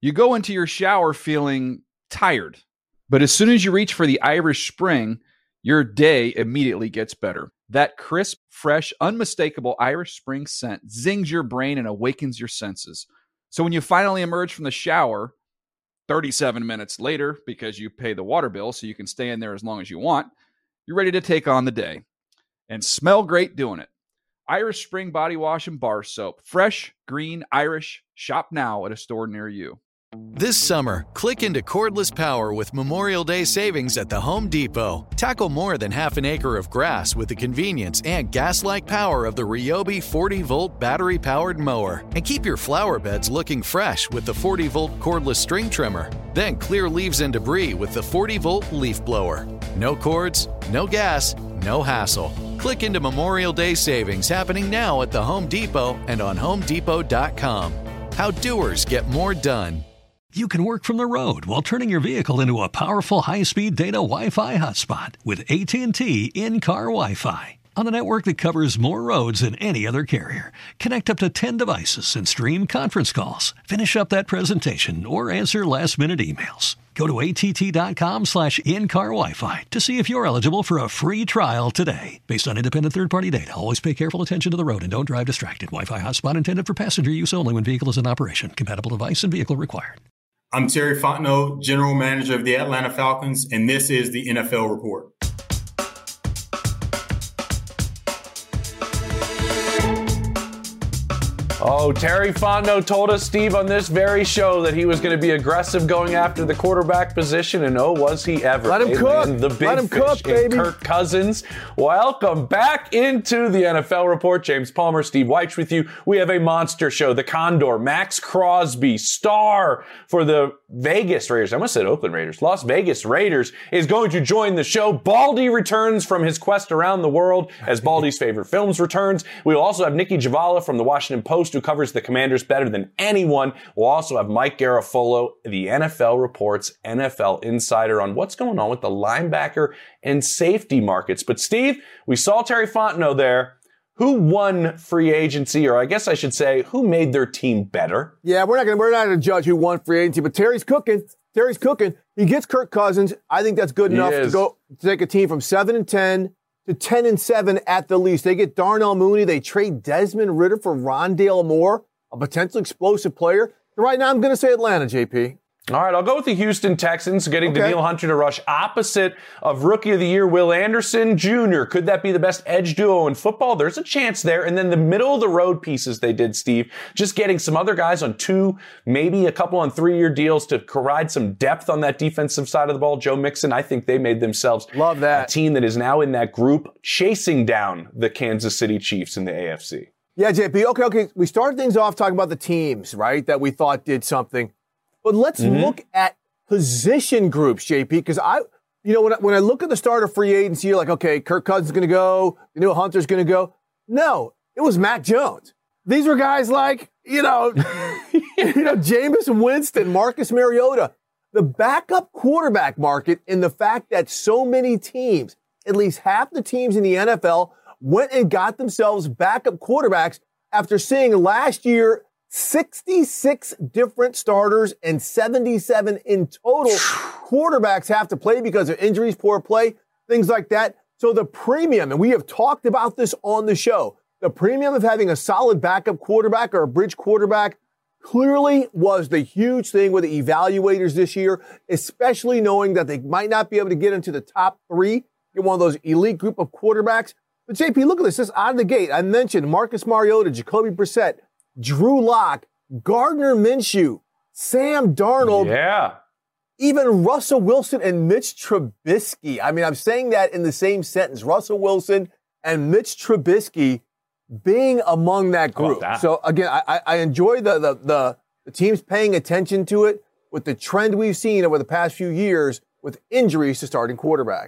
You go into your shower feeling tired, but as soon as you reach for the Irish Spring, your day immediately gets better. That crisp, fresh, unmistakable Irish Spring scent zings your brain and awakens your senses. So when you finally emerge from the shower 37 minutes later, because you pay the water bill so you can stay in there as long as you want, you're ready to take on the day and smell great doing it. Irish Spring Body Wash and Bar Soap. Fresh, green, Irish. Shop now at a store near you. This summer, click into cordless power with Memorial Day savings at the Home Depot. Tackle more than half an acre of grass with the convenience and gas-like power of the Ryobi 40-volt battery-powered mower. And keep your flower beds looking fresh with the 40-volt cordless string trimmer. Then clear leaves and debris with the 40-volt leaf blower. No cords, no gas, no hassle. Click into Memorial Day savings happening now at the Home Depot and on HomeDepot.com. How doers get more done. You can work from the road while turning your vehicle into a powerful high-speed data Wi-Fi hotspot with AT&T in-car Wi-Fi. On a network that covers more roads than any other carrier, connect up to 10 devices and stream conference calls. Finish up that presentation or answer last-minute emails. Go to att.com/in-car Wi-Fi to see if you're eligible for a free trial today. Based on independent third-party data, always pay careful attention to the road and don't drive distracted. Wi-Fi hotspot intended for passenger use only when vehicle is in operation. Compatible device and vehicle required. I'm Terry Fontenot, General Manager of the Atlanta Falcons, and this is the NFL Report. Oh, Terry Fontenot told us, Steve, on this very show that he was going to be aggressive going after the quarterback position, and oh, was he ever. Let him cook. The big Let him fish cook, baby. Kirk Cousins. Welcome back into the NFL Report. James Palmer, Steve Weich with you. We have a monster show. The Condor, Max Crosby, star for the Vegas Raiders. I almost said Oakland Raiders. Las Vegas Raiders is going to join the show. Baldy returns from his quest around the world as Baldy's favorite films returns. We will also have Nikki Javala from the Washington Post, who covers the Commanders better than anyone. We'll also have Mike Garafolo, the NFL Report's NFL insider, on what's going on with the linebacker and safety markets. But Steve, we saw Terry Fontenot there. Who won free agency, or I guess I should say, who made their team better? Yeah, we're not gonna judge who won free agency, but Terry's cooking. Terry's cooking. He gets Kirk Cousins. I think that's good enough to take a team from 7-10 to 10-7 at the least. They get Darnell Mooney. They trade Desmond Ridder for Rondale Moore, a potential explosive player. Right now, I'm going to say Atlanta, JP. All right, I'll go with the Houston Texans, getting Danielle Hunter to rush opposite of Rookie of the Year Will Anderson Jr. Could that be the best edge duo in football? There's a chance there. And then the middle-of-the-road pieces they did, Steve, just getting some other guys on 2, maybe a couple on 3-year deals to provide some depth on that defensive side of the ball. Joe Mixon, I think they made themselves a team that is now in that group chasing down the Kansas City Chiefs in the AFC. Yeah, JP. Okay. We started things off talking about the teams, right, that we thought did something. But let's look at position groups, JP, because when I look at the start of free agency, you're like, okay, Kirk Cousins is going to go, Danielle Hunter's going to go. No, it was Mac Jones. These were guys like, Jameis Winston, Marcus Mariota. The backup quarterback market, and the fact that so many teams, at least half the teams in the NFL, went and got themselves backup quarterbacks after seeing last year 66 different starters and 77 in total quarterbacks have to play because of injuries, poor play, things like that. So the premium, and we have talked about this on the show, the premium of having a solid backup quarterback or a bridge quarterback clearly was the huge thing with the evaluators this year, especially knowing that they might not be able to get into the top 3, get one of those elite group of quarterbacks. But JP, look at this. This out of the gate. I mentioned Marcus Mariota, Jacoby Brissett, Drew Lock, Gardner Minshew, Sam Darnold, even Russell Wilson and Mitch Trubisky. I mean, I'm saying that in the same sentence. Russell Wilson and Mitch Trubisky being among that group. So again, I enjoy the teams paying attention to it with the trend we've seen over the past few years with injuries to starting quarterbacks.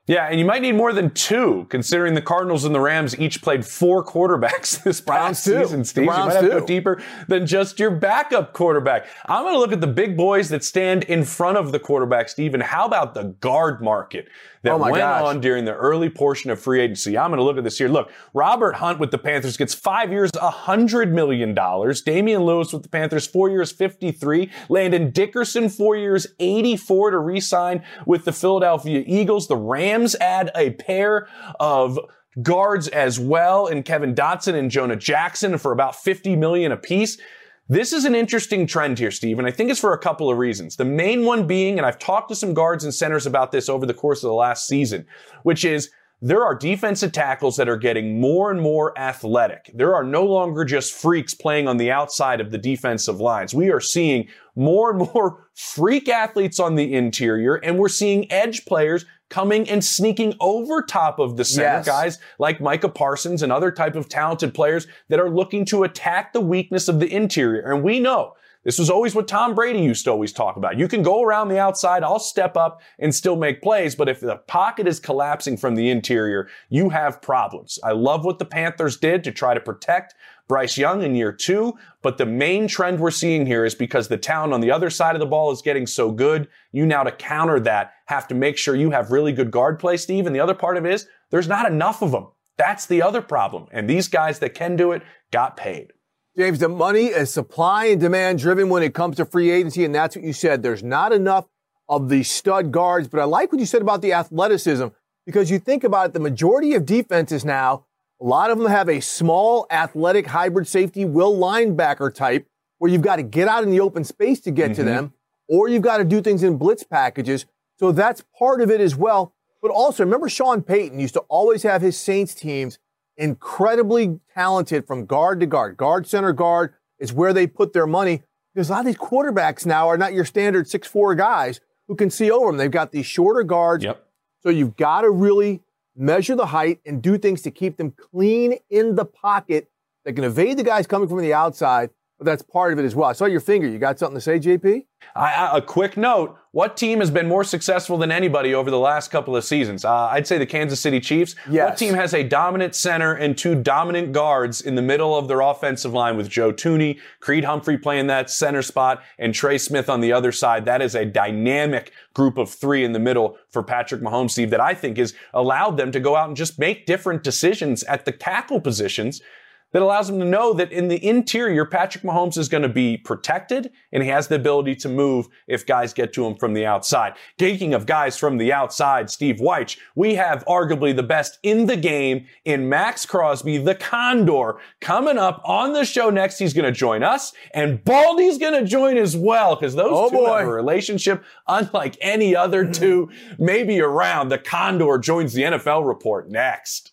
Yeah, and you might need more than 2, considering the Cardinals and the Rams each played 4 quarterbacks this past season, Steve. You might have to go deeper than just your backup quarterback. I'm going to look at the big boys that stand in front of the quarterback, Steve, and how about the guard market that went on during the early portion of free agency? I'm going to look at this here. Look, Robert Hunt with the Panthers gets 5 years, $100 million. Damian Lewis with the Panthers, 4 years, $53. Landon Dickerson, 4 years, $84 to re-sign with the Philadelphia Eagles. The Rams add a pair of guards as well in Kevin Dotson and Jonah Jackson for about $50 million apiece. This is an interesting trend here, Steve, and I think it's for a couple of reasons. The main one being, and I've talked to some guards and centers about this over the course of the last season, which is there are defensive tackles that are getting more and more athletic. There are no longer just freaks playing on the outside of the defensive lines. We are seeing more and more freak athletes on the interior, and we're seeing edge players coming and sneaking over top of the center. Yes. Guys like Micah Parsons and other type of talented players that are looking to attack the weakness of the interior. And we know this was always what Tom Brady used to always talk about. You can go around the outside, I'll step up and still make plays, but if the pocket is collapsing from the interior, you have problems. I love what the Panthers did to try to protect Bryce Young in year 2, but the main trend we're seeing here is because the talent on the other side of the ball is getting so good, you now to counter that have to make sure you have really good guard play, Steve. And the other part of it is there's not enough of them. That's the other problem. And these guys that can do it got paid. James, the money is supply and demand driven when it comes to free agency, and that's what you said. There's not enough of the stud guards, but I like what you said about the athleticism because you think about it, the majority of defenses now, a lot of them have a small, athletic, hybrid safety, will linebacker type where you've got to get out in the open space to get to them, or you've got to do things in blitz packages. So that's part of it as well. But also, remember Sean Payton used to always have his Saints teams incredibly talented from guard to guard. Guard, center, guard is where they put their money because a lot of these quarterbacks now are not your standard 6'4" guys who can see over them. They've got these shorter guards. Yep. So you've got to really measure the height and do things to keep them clean in the pocket that can evade the guys coming from the outside, but that's part of it as well. I saw your finger. You got something to say, JP? A quick note. What team has been more successful than anybody over the last couple of seasons? I'd say the Kansas City Chiefs. Yes. What team has a dominant center and 2 dominant guards in the middle of their offensive line with Joe Thuney, Creed Humphrey playing that center spot, and Trey Smith on the other side? That is a dynamic group of 3 in the middle for Patrick Mahomes, Steve, that I think has allowed them to go out and just make different decisions at the tackle positions that allows him to know that in the interior, Patrick Mahomes is going to be protected and he has the ability to move if guys get to him from the outside. Speaking of guys from the outside, Steve Wyche, we have arguably the best in the game in Maxx Crosby, the Condor, coming up on the show next. He's going to join us, and Baldy's going to join as well because those two have a relationship unlike any other two maybe around. The Condor joins the NFL Report next.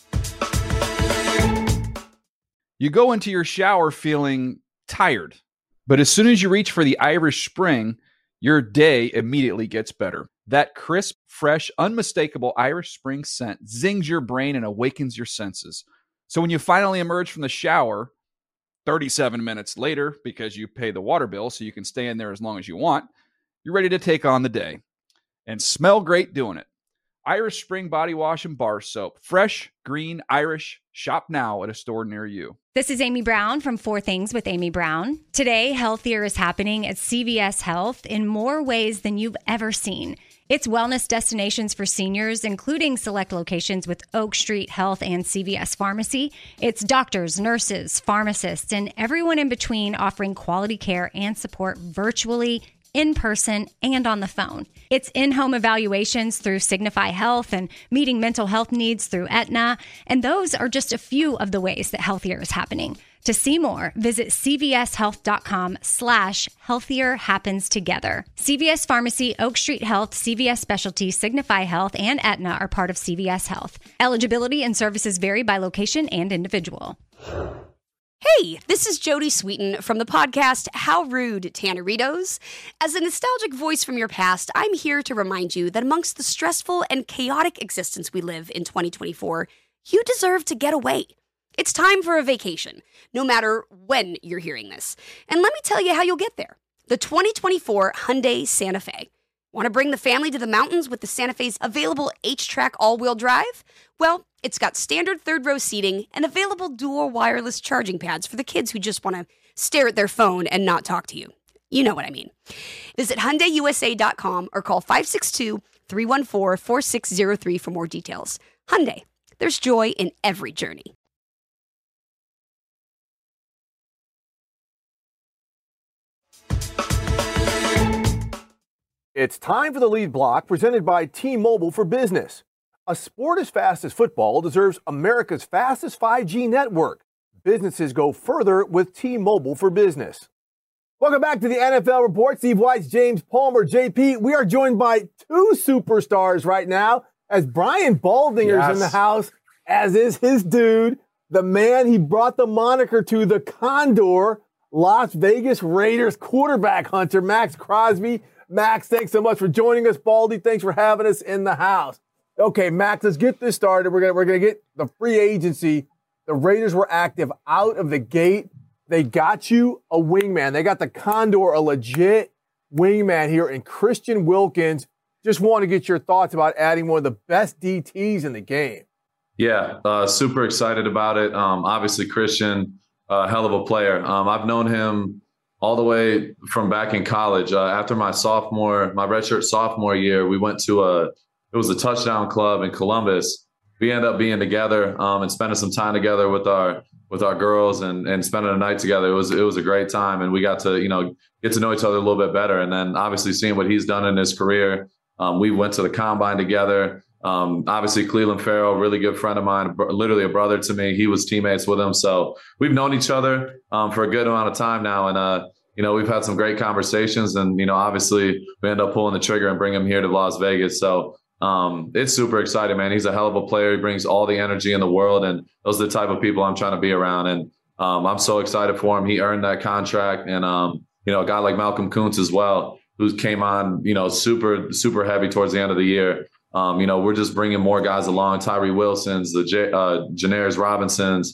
You go into your shower feeling tired, but as soon as you reach for the Irish Spring, your day immediately gets better. That crisp, fresh, unmistakable Irish Spring scent zings your brain and awakens your senses. So when you finally emerge from the shower, 37 minutes later, because you pay the water bill so you can stay in there as long as you want, you're ready to take on the day and smell great doing it. Irish Spring Body Wash and Bar Soap. Fresh, green, Irish. Shop now at a store near you. This is Amy Brown from 4 Things with Amy Brown. Today, healthier is happening at CVS Health in more ways than you've ever seen. It's wellness destinations for seniors, including select locations with Oak Street Health and CVS Pharmacy. It's doctors, nurses, pharmacists, and everyone in between offering quality care and support virtually, in person, and on the phone. It's in-home evaluations through Signify Health and meeting mental health needs through Aetna. And those are just a few of the ways that healthier is happening. To see more, visit cvshealth.com/healthier happens together. CVS Pharmacy, Oak Street Health, CVS Specialty, Signify Health, and Aetna are part of CVS Health. Eligibility and services vary by location and individual. Hey, this is Jodie Sweetin from the podcast How Rude, Tanneritos. As a nostalgic voice from your past, I'm here to remind you that amongst the stressful and chaotic existence we live in 2024, you deserve to get away. It's time for a vacation, no matter when you're hearing this. And let me tell you how you'll get there. The 2024 Hyundai Santa Fe. Want to bring the family to the mountains with the Santa Fe's available H-Track all-wheel drive? Well, it's got standard third-row seating and available dual wireless charging pads for the kids who just want to stare at their phone and not talk to you. You know what I mean. Visit HyundaiUSA.com or call 562-314-4603 for more details. Hyundai, there's joy in every journey. It's time for the lead block presented by T-Mobile for Business. A sport as fast as football deserves America's fastest 5G network. Businesses go further with T-Mobile for Business. Welcome back to the NFL Report. Steve Weitz, James Palmer, JP. We are joined by two superstars right now as Brian Baldinger's in the house, as is his dude, the man he brought the moniker to, the Condor, Las Vegas Raiders quarterback hunter, Maxx Crosby. Max, thanks so much for joining us. Baldy, thanks for having us in the house. Okay, Max, let's get this started. We're gonna get the free agency. The Raiders were active out of the gate. They got you a wingman. They got the Condor, a legit wingman here in Christian Wilkins. Just want to get your thoughts about adding one of the best DTs in the game. Yeah, super excited about it. Obviously, Christian, hell of a player. I've known him all the way from back in college. After my redshirt sophomore year, we went to it was a touchdown club in Columbus. We ended up being together and spending some time together with our girls and spending a night together. It was a great time, and we got to get to know each other a little bit better. And then obviously seeing what he's done in his career, we went to the combine together. Obviously Clelin Ferrell, really good friend of mine, literally a brother to me. He was teammates with him, so we've known each other for a good amount of time now, and we've had some great conversations, and obviously we end up pulling the trigger and bring him here to Las Vegas. So it's super exciting, man. He's a hell of a player. He brings all the energy in the world, and those are the type of people I'm trying to be around. And I'm so excited for him. He earned that contract, and a guy like Malcolm Kuntz as well, who came on super super heavy towards the end of the year. We're just bringing more guys along. Tyree Wilson's, the Janarius Robinsons.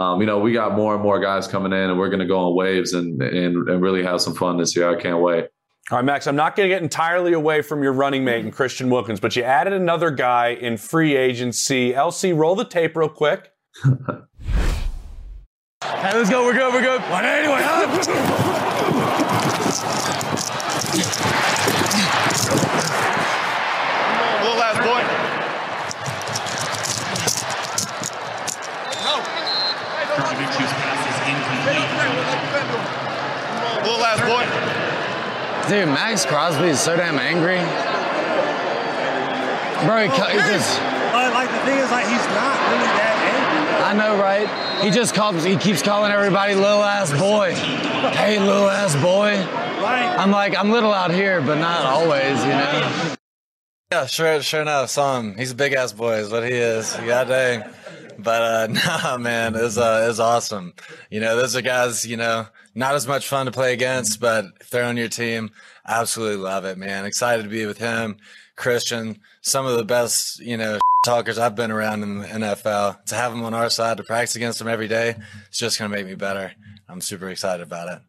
We got more and more guys coming in, and we're going to go on waves and really have some fun this year. I can't wait. All right, Max, I'm not going to get entirely away from your running mate in Christian Wilkins, but you added another guy in free agency. LC, roll the tape real quick. Hey, let's go. We're good. 180. Little last boy. Little last boy. Dude, Maxx Crosby is so damn angry. Bro, he just... the thing is, he's not really that angry. I know, right? He keeps calling everybody little ass boy. Hey, little ass boy. I'm like, I'm little out here, but not always, Yeah, sure enough. Saw him. He's a big ass boy is what he is. God dang. But nah, man, it was awesome. Those are guys, not as much fun to play against, but if they're on your team, absolutely love it, man. Excited to be with him, Christian, some of the best, talkers I've been around in the NFL. To have them on our side, to practice against them every day, it's just going to make me better. I'm super excited about it.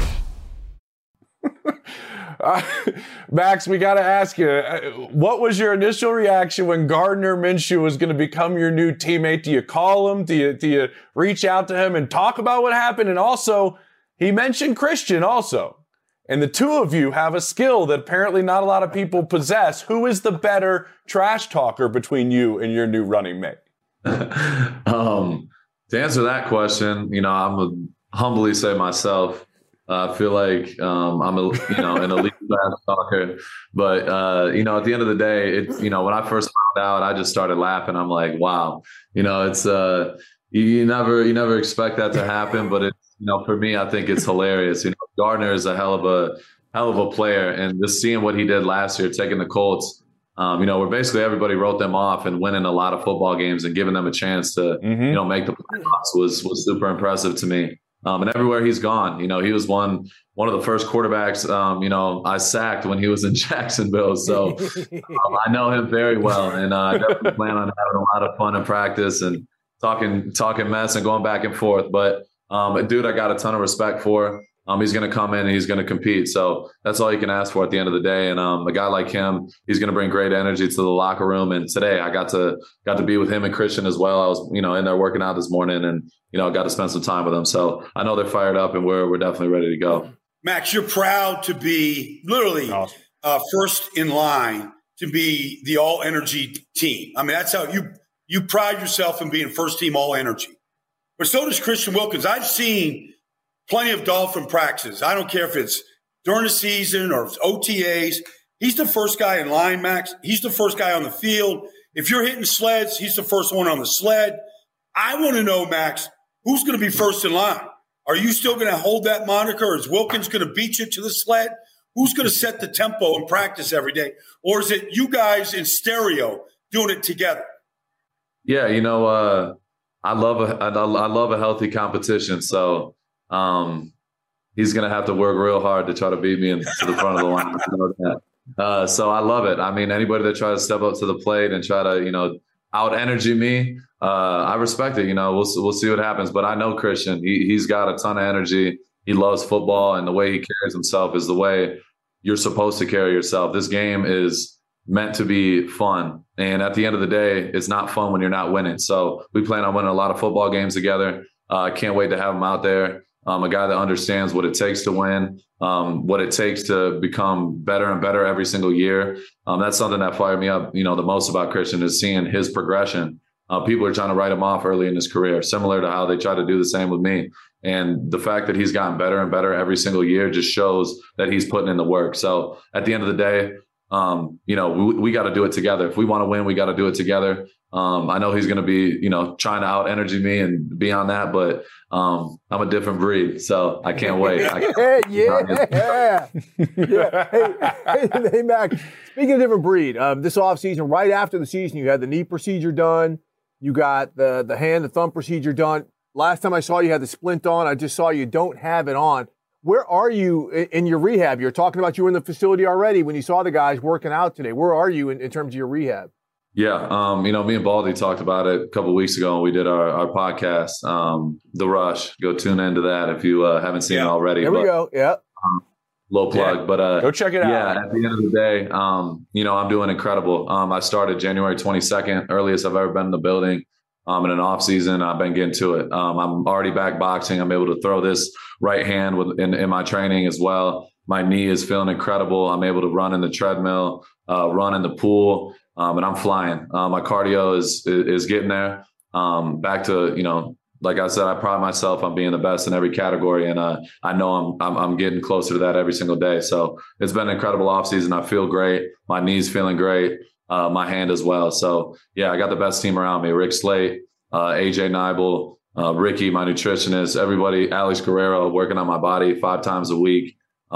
Max, we got to ask you, what was your initial reaction when Gardner Minshew was going to become your new teammate? Do you call him? Do you reach out to him and talk about what happened? And also, he mentioned Christian also. And the two of you have a skill that apparently not a lot of people possess. Who is the better trash talker between you and your new running mate? To answer that question, I'm going to humbly say myself. I feel like I'm an elite trash talker, but at the end of the day, when I first found out, I just started laughing. I'm like, wow, it's you never expect that to happen, but it's for me, I think it's hilarious. Gardner is a hell of a player, and just seeing what he did last year, taking the Colts, where basically everybody wrote them off and winning a lot of football games and giving them a chance to make the playoffs was super impressive to me. And everywhere he's gone, he was one of the first quarterbacks, I sacked when he was in Jacksonville. So I know him very well, and I definitely plan on having a lot of fun in practice and talking mess and going back and forth. But a dude I got a ton of respect for. He's going to come in and he's going to compete. So that's all you can ask for at the end of the day. And a guy like him, he's going to bring great energy to the locker room. And today I got to be with him and Christian as well. I was, in there working out this morning and, got to spend some time with them. So I know they're fired up and we're definitely ready to go. Max, you're proud to be literally first in line to be the all-energy team. I mean, that's how you pride yourself in being first-team all-energy. But so does Christian Wilkins. I've seen plenty of Dolphin practices. I don't care if it's during the season or OTAs. He's the first guy in line, Max. He's the first guy on the field. If you're hitting sleds, he's the first one on the sled. I want to know, Max, who's going to be first in line? Are you still going to hold that moniker? Or is Wilkins going to beat you to the sled? Who's going to set the tempo in practice every day? Or is it you guys in stereo doing it together? Yeah, I love a healthy competition. So he's going to have to work real hard to try to beat me to the front of the line. I know that. So I love it. I mean, anybody that tries to step up to the plate and try to, out energy me, I respect it. We'll see what happens. But I know Christian, he's got a ton of energy. He loves football, and the way he carries himself is the way you're supposed to carry yourself. This game is meant to be fun. And at the end of the day, it's not fun when you're not winning. So we plan on winning a lot of football games together. I can't wait to have him out there. A guy that understands what it takes to win, what it takes to become better and better every single year. That's something that fired me up, the most about Christian is seeing his progression. People are trying to write him off early in his career, similar to how they try to do the same with me. And the fact that he's gotten better and better every single year just shows that he's putting in the work. So at the end of the day, we got to do it together. If we want to win, we got to do it together. I know he's going to be, trying to out energy me and be on that, but I'm a different breed, so I can't wait. Yeah. Hey, Max, speaking of different breed, this offseason, right after the season, you had the knee procedure done. You got the hand, the thumb procedure done. Last time I saw you had the splint on. I just saw you don't have it on. Where are you in your rehab? You're talking about you were in the facility already when you saw the guys working out today. Where are you in terms of your rehab? Yeah, me and Baldy talked about it a couple of weeks ago when we did our podcast, The Rush. Go tune into that if you haven't seen it already. There we go. Yeah. Low plug, yeah. But go check it out. Yeah, at the end of the day, I'm doing incredible. I started January 22nd, earliest I've ever been in the building. In an off season, I've been getting to it. I'm already back boxing. I'm able to throw this right hand in my training as well. My knee is feeling incredible. I'm able to run in the treadmill, run in the pool, and I'm flying. My cardio is getting there. Back to, like I said, I pride myself on being the best in every category, and I know I'm getting closer to that every single day. So it's been an incredible offseason. I feel great. My knee's feeling great. My hand as well. So yeah, I got the best team around me. Rick Slate, AJ Nibel, Ricky, my nutritionist, everybody, Alex Guerrero working on my body 5 times a week.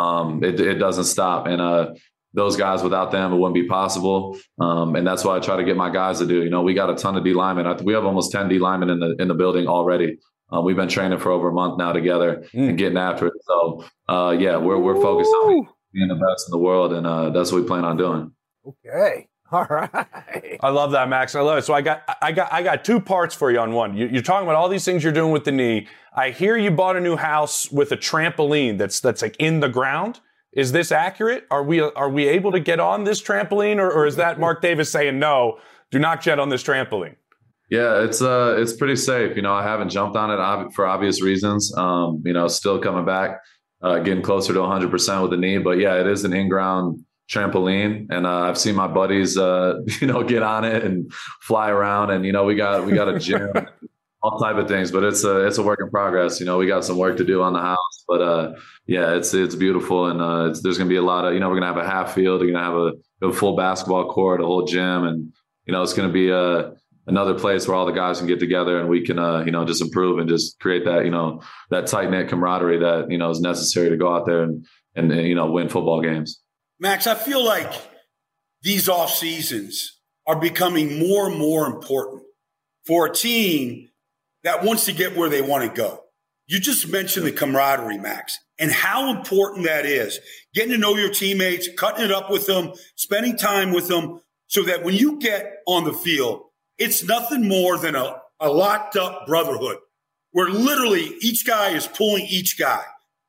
It doesn't stop. And those guys, without them, it wouldn't be possible. And that's what I try to get my guys to do. We got a ton of D linemen. We have almost 10 D linemen in the building already. We've been training for over a month now together and getting after it. So we're focused on being the best in the world. And that's what we plan on doing. Okay. All right. I love that, Max. I love it. So I got 2 parts for you on one. You're talking about all these things you're doing with the knee. I hear you bought a new house with a trampoline that's like in the ground. Is this accurate? Are we able to get on this trampoline, or is that Mark Davis saying no? Do not jet on this trampoline. Yeah, it's pretty safe. I haven't jumped on it for obvious reasons. Still coming back, getting closer to 100% with the knee. But yeah, it is an in-ground trampoline, and I've seen my buddies get on it and fly around, and we got a gym, all type of things, but it's a work in progress. We got some work to do on the house, but it's beautiful, and there's gonna be a lot of we're gonna have a half field, we're gonna have a full basketball court, a whole gym, and it's gonna be another place where all the guys can get together and we can just improve and just create that that tight knit camaraderie that is necessary to go out there and win football games. Max, I feel like these off seasons are becoming more and more important for a team that wants to get where they want to go. You just mentioned the camaraderie, Max, and how important that is. Getting to know your teammates, cutting it up with them, spending time with them, so that when you get on the field, it's nothing more than a locked up brotherhood where literally each guy is pulling each guy.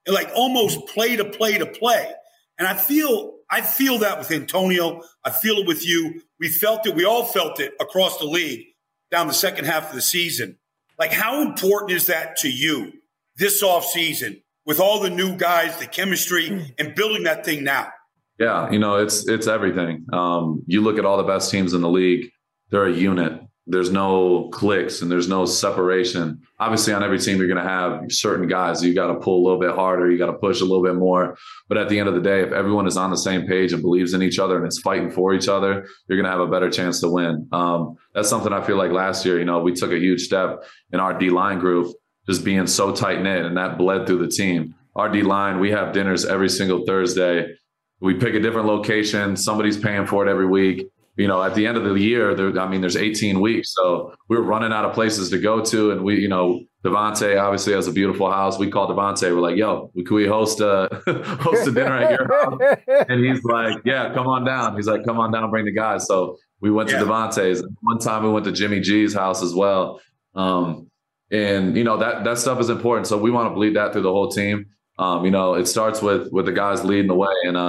like almost play to play to play. And I feel that with Antonio. I feel it with you. We felt it. We all felt it across the league down the second half of the season. Like, how important is that to you this offseason with all the new guys, the chemistry, and building that thing now? Yeah, it's everything. You look at all the best teams in the league, they're a unit. There's no cliques and there's no separation. Obviously, on every team, you're going to have certain guys. You got to pull a little bit harder. You got to push a little bit more. But at the end of the day, if everyone is on the same page and believes in each other and is fighting for each other, you're going to have a better chance to win. That's something I feel like last year, we took a huge step in our D-line group, just being so tight-knit, and that bled through the team. Our D-line, we have dinners every single Thursday. We pick a different location. Somebody's paying for it every week. At the end of the year, there's 18 weeks. So we're running out of places to go to. And Devontae obviously has a beautiful house. We call Devontae. We're like, yo, can we host a dinner at your house? And he's like, yeah, come on down. He's like, come on down, bring the guys. So we went to Devontae's. One time we went to Jimmy G's house as well. And that stuff is important. So we want to bleed that through the whole team. It starts with the guys leading the way. And,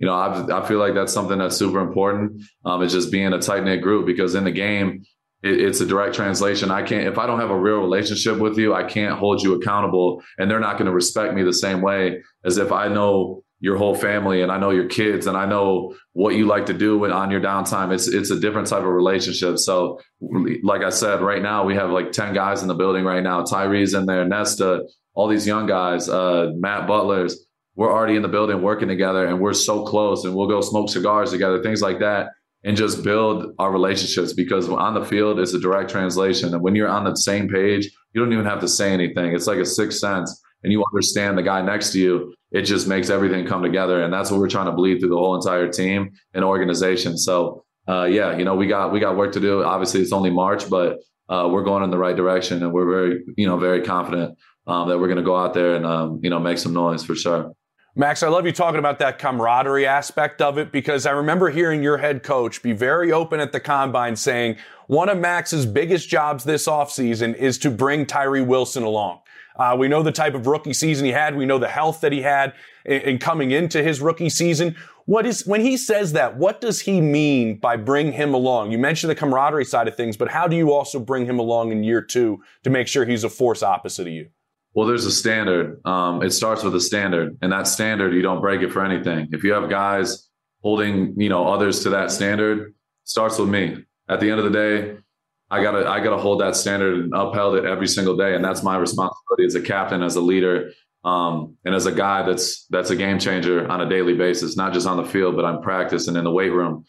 I feel like that's something that's super important. It's just being a tight knit group, because in the game, it's a direct translation. If I don't have a real relationship with you, I can't hold you accountable, and they're not going to respect me the same way as if I know your whole family and I know your kids and I know what you like to do on your downtime. It's a different type of relationship. So like I said, right now we have like 10 guys in the building right now. Tyree's in there, Nesta, all these young guys, Matt Butler's. We're already in the building working together, and we're so close, and we'll go smoke cigars together, things like that, and just build our relationships, because on the field it's a direct translation. And when you're on the same page, you don't even have to say anything. It's like a sixth sense, and you understand the guy next to you. It just makes everything come together. And that's what we're trying to bleed through the whole entire team and organization. So we got work to do. Obviously it's only March, but we're going in the right direction, and we're very, very confident that we're going to go out there and, make some noise for sure. Max, I love you talking about that camaraderie aspect of it, because I remember hearing your head coach be very open at the combine saying one of Max's biggest jobs this offseason is to bring Tyree Wilson along. We know the type of rookie season he had. We know the health that he had in coming into his rookie season. When he says that, what does he mean by bring him along? You mentioned the camaraderie side of things, but how do you also bring him along in year two to make sure he's a force opposite of you? Well, there's a standard. It starts with a standard, and that standard, you don't break it for anything. If you have guys holding, others to that standard, starts with me. At the end of the day, I gotta hold that standard and upheld it every single day. And that's my responsibility as a captain, as a leader, and as a guy that's a game changer on a daily basis, not just on the field, but on practice and in the weight room.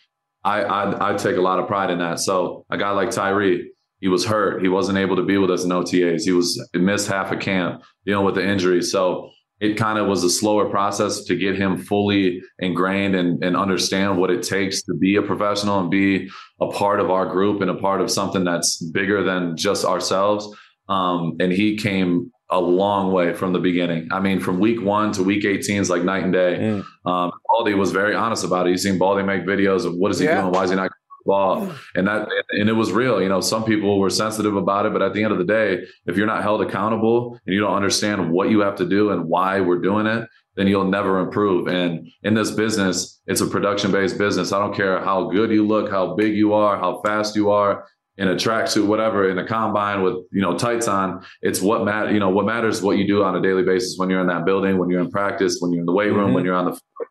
I take a lot of pride in that. So a guy like Tyree, he was hurt. He wasn't able to be with us in OTAs. He missed half a camp dealing with the injury. So it kind of was a slower process to get him fully ingrained and understand what it takes to be a professional and be a part of our group and a part of something that's bigger than just ourselves. And he came a long way from the beginning. I mean, from week 1 to week 18 is like night and day. Baldy was very honest about it. You've seen Baldy make videos of what is he doing? Why is he not ball? And it was real. Some people were sensitive about it, but at the end of the day, if you're not held accountable and you don't understand what you have to do and why we're doing it, then you'll never improve. And in this business, it's a production-based business. I don't care how good you look, how big you are, how fast you are in a tracksuit, whatever, in a combine with, tights on. It's what matters what you do on a daily basis when you're in that building, when you're in practice, when you're in the weight room, when you're on the field.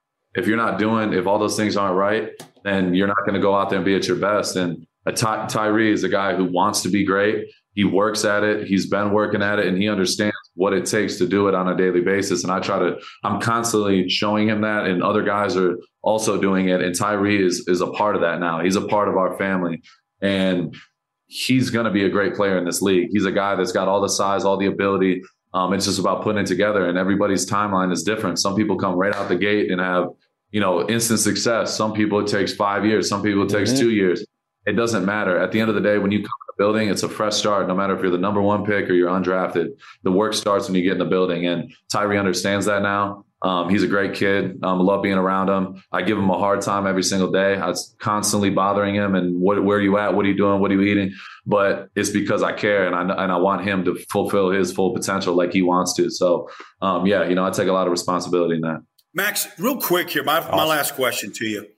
If all those things aren't right, then you're not going to go out there and be at your best. And Tyree is a guy who wants to be great. He works at it. He's been working at it, and he understands what it takes to do it on a daily basis. And I'm constantly showing him that, and other guys are also doing it. And Tyree is a part of that now. He's a part of our family, and he's going to be a great player in this league. He's a guy that's got all the size, all the ability. It's just about putting it together, and everybody's timeline is different. Some people come right out the gate and have, instant success. Some people it takes 5 years. Some people it takes 2 years. It doesn't matter. At the end of the day, when you come to the building, it's a fresh start. No matter if you're the number 1 pick or you're undrafted, the work starts when you get in the building. And Tyree understands that now. He's a great kid. I love being around him. I give him a hard time every single day. I was constantly bothering him and where are you at? What are you doing? What are you eating? But it's because I care and I want him to fulfill his full potential like he wants to. So, I take a lot of responsibility in that. Max, real quick here, my last question to you.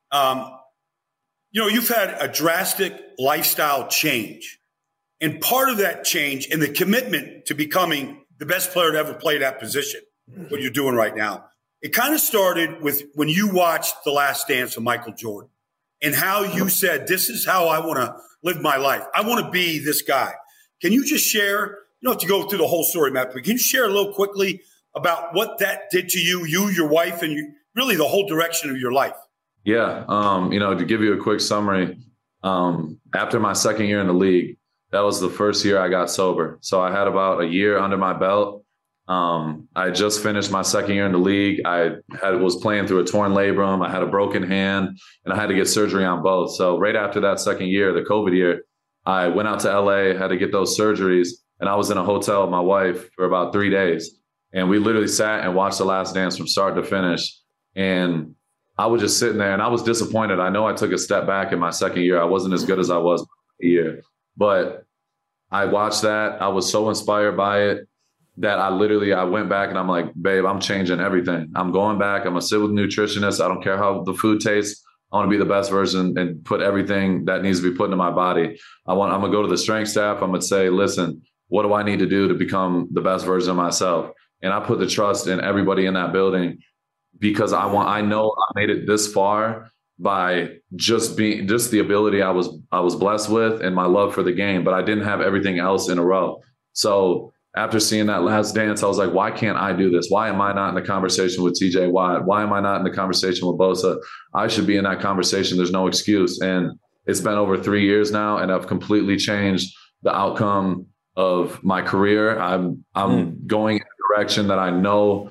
You've had a drastic lifestyle change. And part of that change and the commitment to becoming the best player to ever play that position, what you're doing right now, it kind of started with when you watched The Last Dance of Michael Jordan and how you said, this is how I want to live my life. I want to be this guy. Can you just share, you don't have to go through the whole story, Matt, but can you share a little quickly about what that did to you, your wife, and really the whole direction of your life? Yeah. To give you a quick summary, after my second year in the league, that was the first year I got sober. So I had about a year under my belt. I just finished my second year in the league. Was playing through a torn labrum. I had a broken hand and I had to get surgery on both. So right after that second year, the COVID year, I went out to LA, had to get those surgeries. And I was in a hotel with my wife for about 3 days. And we literally sat and watched The Last Dance from start to finish. And I was just sitting there and I was disappointed. I know I took a step back in my second year. I wasn't as good as I was a year, but I watched that. I was so inspired by it that I went back and I'm like, babe, I'm changing everything. I'm going back. I'm going to sit with nutritionists. I don't care how the food tastes. I want to be the best version and put everything that needs to be put into my body. I'm going to go to the strength staff. I'm going to say, listen, what do I need to do to become the best version of myself? And I put the trust in everybody in that building because I know I made it this far by just the ability I was blessed with and my love for the game, but I didn't have everything else in a row. So after seeing that Last Dance, I was like, why can't I do this? Why am I not in the conversation with TJ Watt? Why am I not in the conversation with Bosa? I should be in that conversation. There's no excuse. And it's been over 3 years now, and I've completely changed the outcome of my career. I'm going in a direction that I know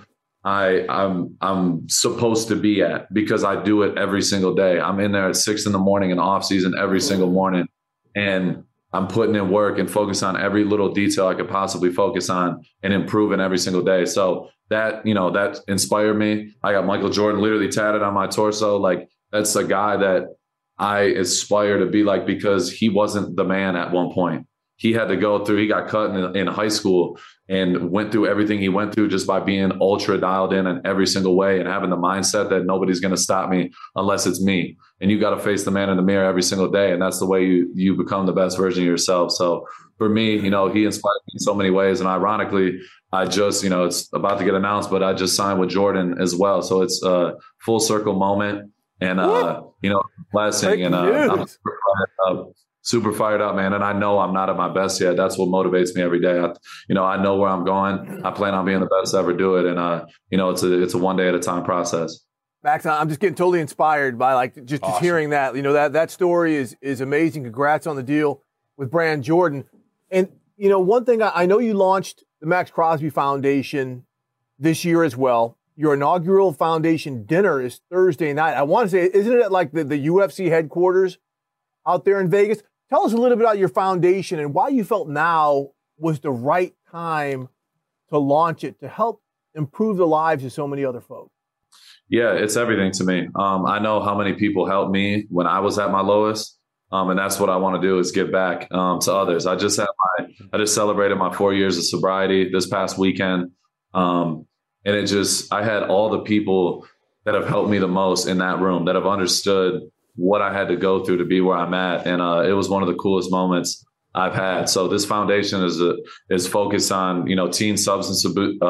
I'm supposed to be at because I do it every single day. I'm in there at 6 a.m. in off season every single morning, and I'm putting in work and focus on every little detail I could possibly focus on and improving every single day. So that inspired me. I got Michael Jordan literally tatted on my torso. Like, that's a guy that I aspire to be like because he wasn't the man at one point. He had to go through, he got cut in high school and went through everything he went through just by being ultra dialed in every single way and having the mindset that nobody's going to stop me unless it's me. And you got to face the man in the mirror every single day. And that's the way you become the best version of yourself. So for me, he inspired me in so many ways. And ironically, I just, it's about to get announced, but I just signed with Jordan as well. So it's a full circle moment and, blessing. And I'm super fired up, man. And I know I'm not at my best yet. That's what motivates me every day. I know where I'm going. I plan on being the best to ever do it. And, it's a one day at a time process. Max, I'm just getting totally inspired by just hearing that. That story is amazing. Congrats on the deal with Brand Jordan. And, one thing, I know you launched the Max Crosby Foundation this year as well. Your inaugural foundation dinner is Thursday night. I want to say, isn't it at the UFC headquarters out there in Vegas? Tell us a little bit about your foundation and why you felt now was the right time to launch it to help improve the lives of so many other folks. Yeah, it's everything to me. I know how many people helped me when I was at my lowest. And that's what I want to do is give back to others. I just celebrated my 4 years of sobriety this past weekend. And I had all the people that have helped me the most in that room that have understood what I had to go through to be where I'm at. And it was one of the coolest moments I've had. So this foundation is focused on, teen substance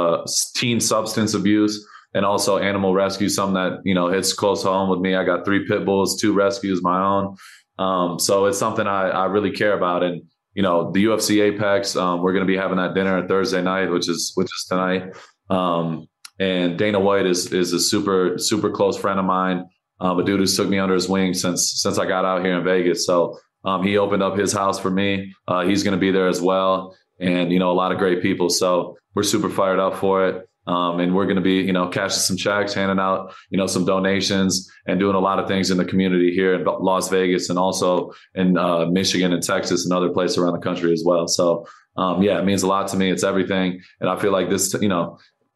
abuse and also animal rescue, something that, hits close home with me. I got 3 pit bulls, 2 rescues, my own. So it's something I really care about. And, the UFC Apex, we're going to be having that dinner on Thursday night, which is tonight. And Dana White is a super, super close friend of mine. A dude who's took me under his wing since I got out here in Vegas. So he opened up his house for me. He's going to be there as well. And, a lot of great people. So we're super fired up for it. And we're going to be, cashing some checks, handing out, some donations and doing a lot of things in the community here in Las Vegas and also in Michigan and Texas and other places around the country as well. So, it means a lot to me. It's everything. And I feel like this,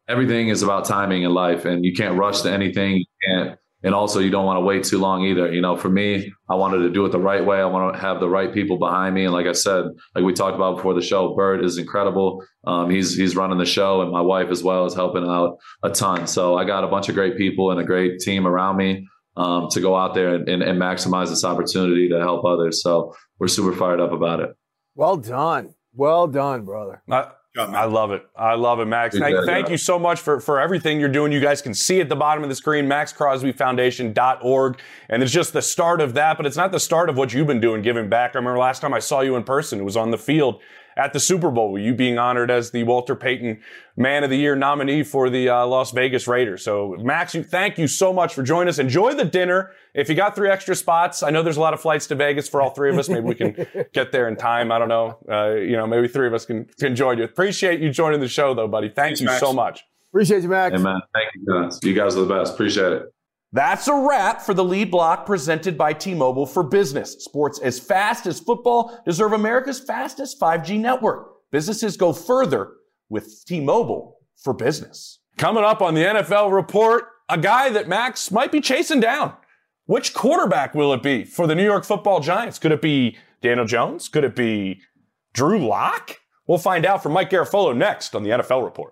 everything is about timing in life, and you can't rush to anything. And also you don't want to wait too long either. For me, I wanted to do it the right way. I want to have the right people behind me. And like I said, like we talked about before the show, Bert is incredible. He's running the show, and my wife as well is helping out a ton. So I got a bunch of great people and a great team around me to go out there and maximize this opportunity to help others. So we're super fired up about it. Well done. Well done, brother. I love it. I love it, Max. Thank you so much for everything you're doing. You guys can see at the bottom of the screen, maxcrosbyfoundation.org. And it's just the start of that, but it's not the start of what you've been doing, giving back. I remember last time I saw you in person, it was on the field at the Super Bowl, you being honored as the Walter Payton Man of the Year nominee for the Las Vegas Raiders. So, Max, thank you so much for joining us. Enjoy the dinner. If you got 3 extra spots, I know there's a lot of flights to Vegas for all 3 of us. Maybe we can get there in time. I don't know. Maybe 3 of us can join you. Appreciate you joining the show, though, buddy. Thanks, you Max. So much. Appreciate you, Max. Hey, man. Thank you, guys. You guys are the best. Appreciate it. That's a wrap for the Lead Block presented by T-Mobile for Business. Sports as fast as football deserve America's fastest 5G network. Businesses go further with T-Mobile for Business. Coming up on the NFL Report, a guy that Max might be chasing down. Which quarterback will it be for the New York Football Giants? Could it be Daniel Jones? Could it be Drew Lock? We'll find out from Mike Garafolo next on the NFL Report.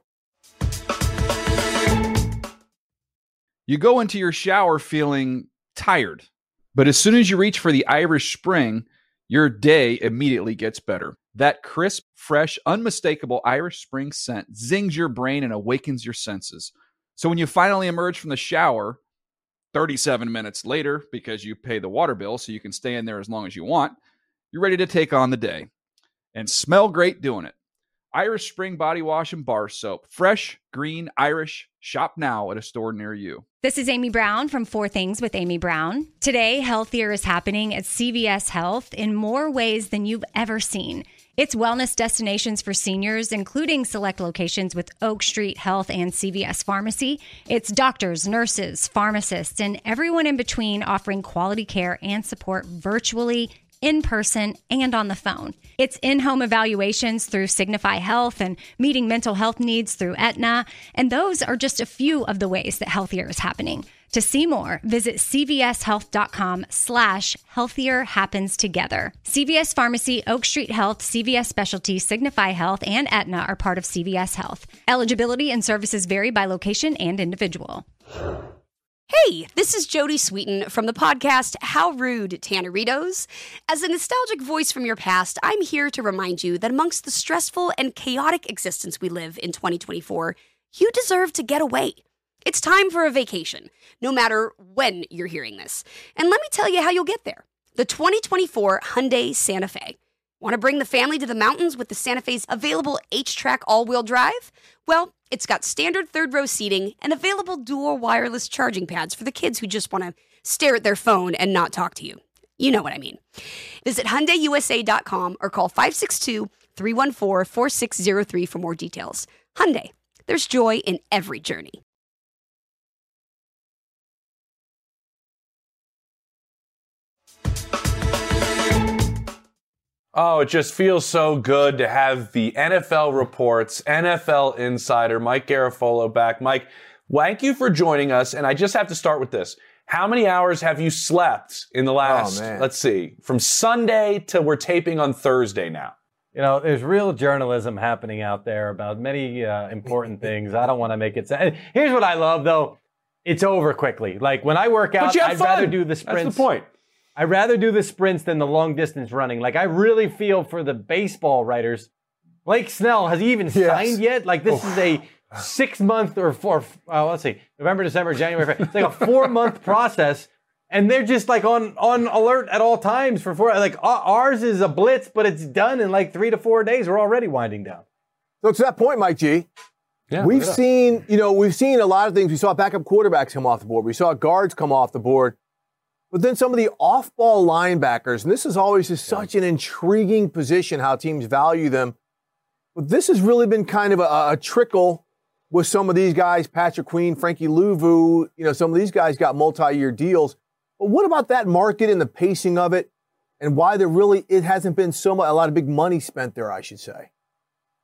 You go into your shower feeling tired, but as soon as you reach for the Irish Spring, your day immediately gets better. That crisp, fresh, unmistakable Irish Spring scent zings your brain and awakens your senses. So when you finally emerge from the shower, 37 minutes later, because you pay the water bill so you can stay in there as long as you want, you're ready to take on the day and smell great doing it. Irish Spring Body Wash and Bar Soap. Fresh, green, Irish. Shop now at a store near you. This is Amy Brown from 4 Things with Amy Brown. Today, healthier is happening at CVS Health in more ways than you've ever seen. It's wellness destinations for seniors, including select locations with Oak Street Health and CVS Pharmacy. It's doctors, nurses, pharmacists, and everyone in between offering quality care and support virtually, in person, and on the phone. It's in-home evaluations through Signify Health and meeting mental health needs through Aetna. And those are just a few of the ways that healthier is happening. To see more, visit cvshealth.com/healthier happens together. CVS Pharmacy, Oak Street Health, CVS Specialty, Signify Health, and Aetna are part of CVS Health. Eligibility and services vary by location and individual. Hey, this is Jody Sweeten from the podcast How Rude, Tanneritos. As a nostalgic voice from your past, I'm here to remind you that amongst the stressful and chaotic existence we live in 2024, you deserve to get away. It's time for a vacation, no matter when you're hearing this. And let me tell you how you'll get there. The 2024 Hyundai Santa Fe. Want to bring the family to the mountains with the Santa Fe's available H-Track all-wheel drive? Well, it's got standard third-row seating and available dual wireless charging pads for the kids who just want to stare at their phone and not talk to you. You know what I mean. Visit HyundaiUSA.com or call 562-314-4603 for more details. Hyundai, there's joy in every journey. Oh, it just feels so good to have the NFL Report's NFL insider, Mike Garafolo, back. Mike, thank you for joining us. And I just have to start with this. How many hours have you slept in the last, let's see, from Sunday to we're taping on Thursday now? You know, there's real journalism happening out there about many important things. I don't want to make it sad. Here's what I love, though. It's over quickly. Like, when I work out, I'd rather do the sprints. That's the point. I'd rather do the sprints than the long distance running. Like, I really feel for the baseball writers. Blake Snell, has he even signed yet? Like, this is a 6-month or let's see, November, December, January. It's like a 4-month process. And they're just like on alert at all times for 4. Like, ours is a blitz, but it's done in like 3 to 4 days. We're already winding down. So to that point, Mike G, we've seen a lot of things. We saw backup quarterbacks come off the board. We saw guards come off the board. But then some of the off-ball linebackers, and this is always just such an intriguing position, how teams value them. But this has really been kind of a trickle with some of these guys, Patrick Queen, Frankie Louvu. Some of these guys got multi-year deals. But what about that market and the pacing of it, and why it hasn't been a lot of big money spent there, I should say?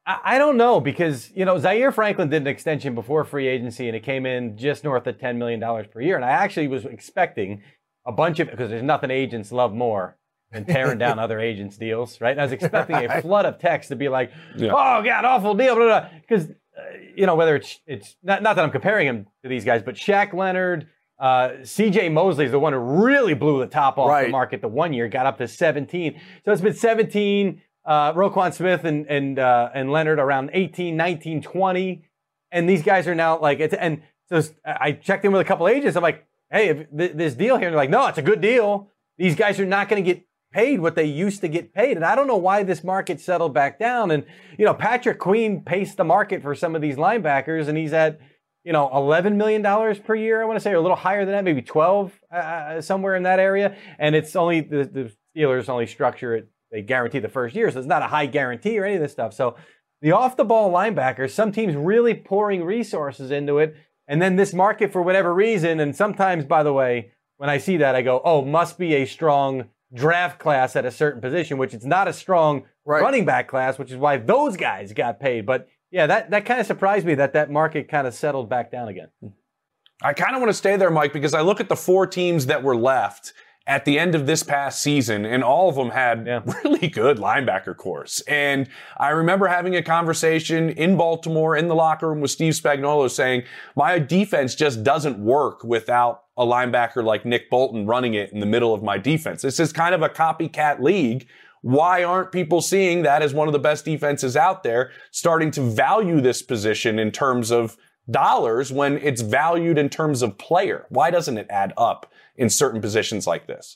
I don't know because, Zaire Franklin did an extension before free agency and it came in just north of $10 million per year. And I actually was expecting a bunch of, because there's nothing agents love more than tearing down other agents' deals, right? And I was expecting a flood of texts to be like, oh, God, awful deal, blah, blah, blah. Because, whether it's not that I'm comparing him to these guys, but Shaq Leonard, C.J. Mosley is the one who really blew the top off the market the 1 year, got up to 17. So it's been 17, Roquan Smith and Leonard around 18, 19, 20. And these guys are now and so I checked in with a couple agents. I'm like, hey, this deal here. And they're like, no, it's a good deal. These guys are not going to get paid what they used to get paid. And I don't know why this market settled back down. And, Patrick Queen paced the market for some of these linebackers, and he's at, $11 million per year, I want to say, or a little higher than that, maybe 12, somewhere in that area. And it's only, the Steelers only structure it, they guarantee the first year, so it's not a high guarantee or any of this stuff. So the off-the-ball linebackers, some teams really pouring resources into it, and then this market, for whatever reason, and sometimes, by the way, when I see that, I go, oh, must be a strong draft class at a certain position, which it's not a strong running back class, which is why those guys got paid. But yeah, that kind of surprised me that market kind of settled back down again. I kind of want to stay there, Mike, because I look at the 4 teams that were left at the end of this past season, and all of them had really good linebacker cores. And I remember having a conversation in Baltimore in the locker room with Steve Spagnuolo saying, my defense just doesn't work without a linebacker like Nick Bolton running it in the middle of my defense. This is kind of a copycat league. Why aren't people seeing that as one of the best defenses out there, starting to value this position in terms of dollars when it's valued in terms of player? Why doesn't it add up in certain positions like this?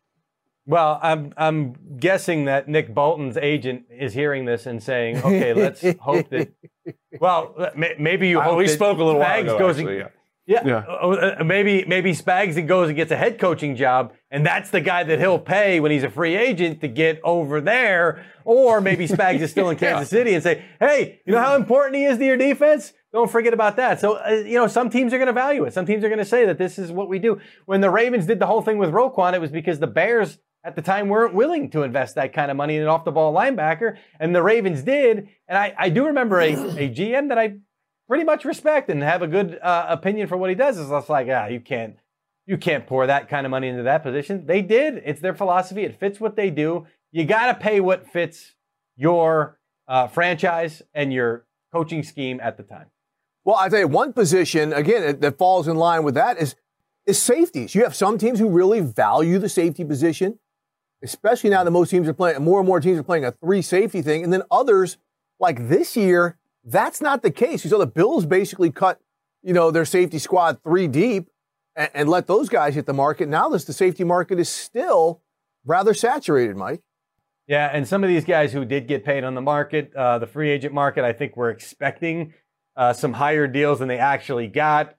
Well, I'm guessing that Nick Bolton's agent is hearing this and saying, okay, let's hope that, maybe you hope we spoke a little while ago, actually, maybe Spags goes and gets a head coaching job, and that's the guy that he'll pay when he's a free agent to get over there. Or maybe Spags is still in Kansas City and say, hey, you know how important he is to your defense? Don't forget about that. So, some teams are going to value it. Some teams are going to say that this is what we do. When the Ravens did the whole thing with Roquan, it was because the Bears at the time weren't willing to invest that kind of money in an off-the-ball linebacker, and the Ravens did. And I do remember a GM that I pretty much respect and have a good opinion for what he does. It's just like, you can't pour that kind of money into that position. They did. It's their philosophy. It fits what they do. You got to pay what fits your franchise and your coaching scheme at the time. Well, I'll tell you, one position, again, that falls in line with that is safeties. You have some teams who really value the safety position, especially now that more and more teams are playing a 3 safety thing. And then others, like this year, that's not the case. You saw the Bills basically cut, their safety squad 3 deep and let those guys hit the market. Now the safety market is still rather saturated, Mike. Yeah, and some of these guys who did get paid on the market, the free agent market, I think we're expecting some higher deals than they actually got.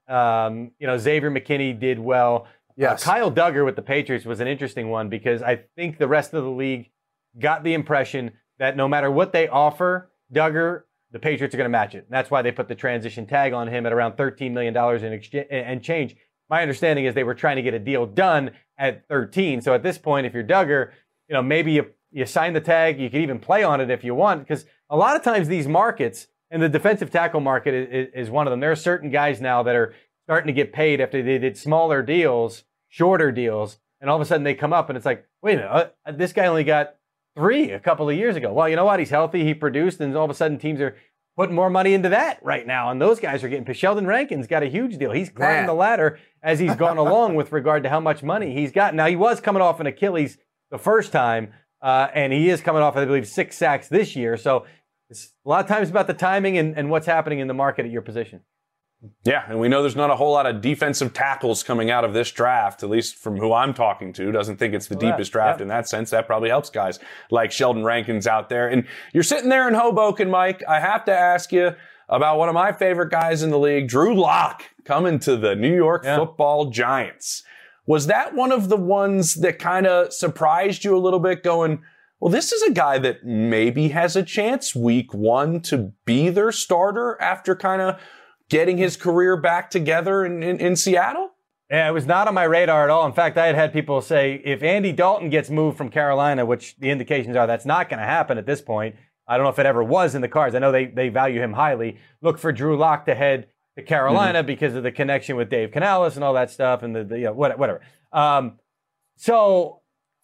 Xavier McKinney did well. Yes. Kyle Duggar with the Patriots was an interesting one because I think the rest of the league got the impression that no matter what they offer Duggar, the Patriots are going to match it. And that's why they put the transition tag on him at around $13 million and change. My understanding is they were trying to get a deal done at 13. So at this point, if you're Duggar, maybe you sign the tag. You can even play on it if you want, because a lot of times these markets, and the defensive tackle market is one of them. There are certain guys now that are starting to get paid after they did smaller deals, shorter deals, and all of a sudden they come up and it's like, wait a minute, this guy only got 3 a couple of years ago. Well, you know what? He's healthy, he produced, and all of a sudden teams are putting more money into that right now, and those guys are getting paid. Sheldon Rankins got a huge deal. He's climbing the ladder as he's gone along with regard to how much money he's got. Now, he was coming off an Achilles the first time, and he is coming off, I believe, 6 sacks this year. So it's a lot of times about the timing and what's happening in the market at your position. Yeah, and we know there's not a whole lot of defensive tackles coming out of this draft, at least from who I'm talking to. Doesn't think it's the deepest draft in that sense. That probably helps guys like Sheldon Rankins out there. And you're sitting there in Hoboken, Mike. I have to ask you about one of my favorite guys in the league, Drew Lock, coming to the New York Football Giants. Was that one of the ones that kind of surprised you a little bit, going, well, this is a guy that maybe has a chance week 1 to be their starter after kind of getting his career back together in Seattle? Yeah, it was not on my radar at all. In fact, I had people say if Andy Dalton gets moved from Carolina, which the indications are that's not going to happen at this point, I don't know if it ever was in the cards. I know they value him highly. Look for Drew Lock to head to Carolina because of the connection with Dave Canales and all that stuff and whatever. So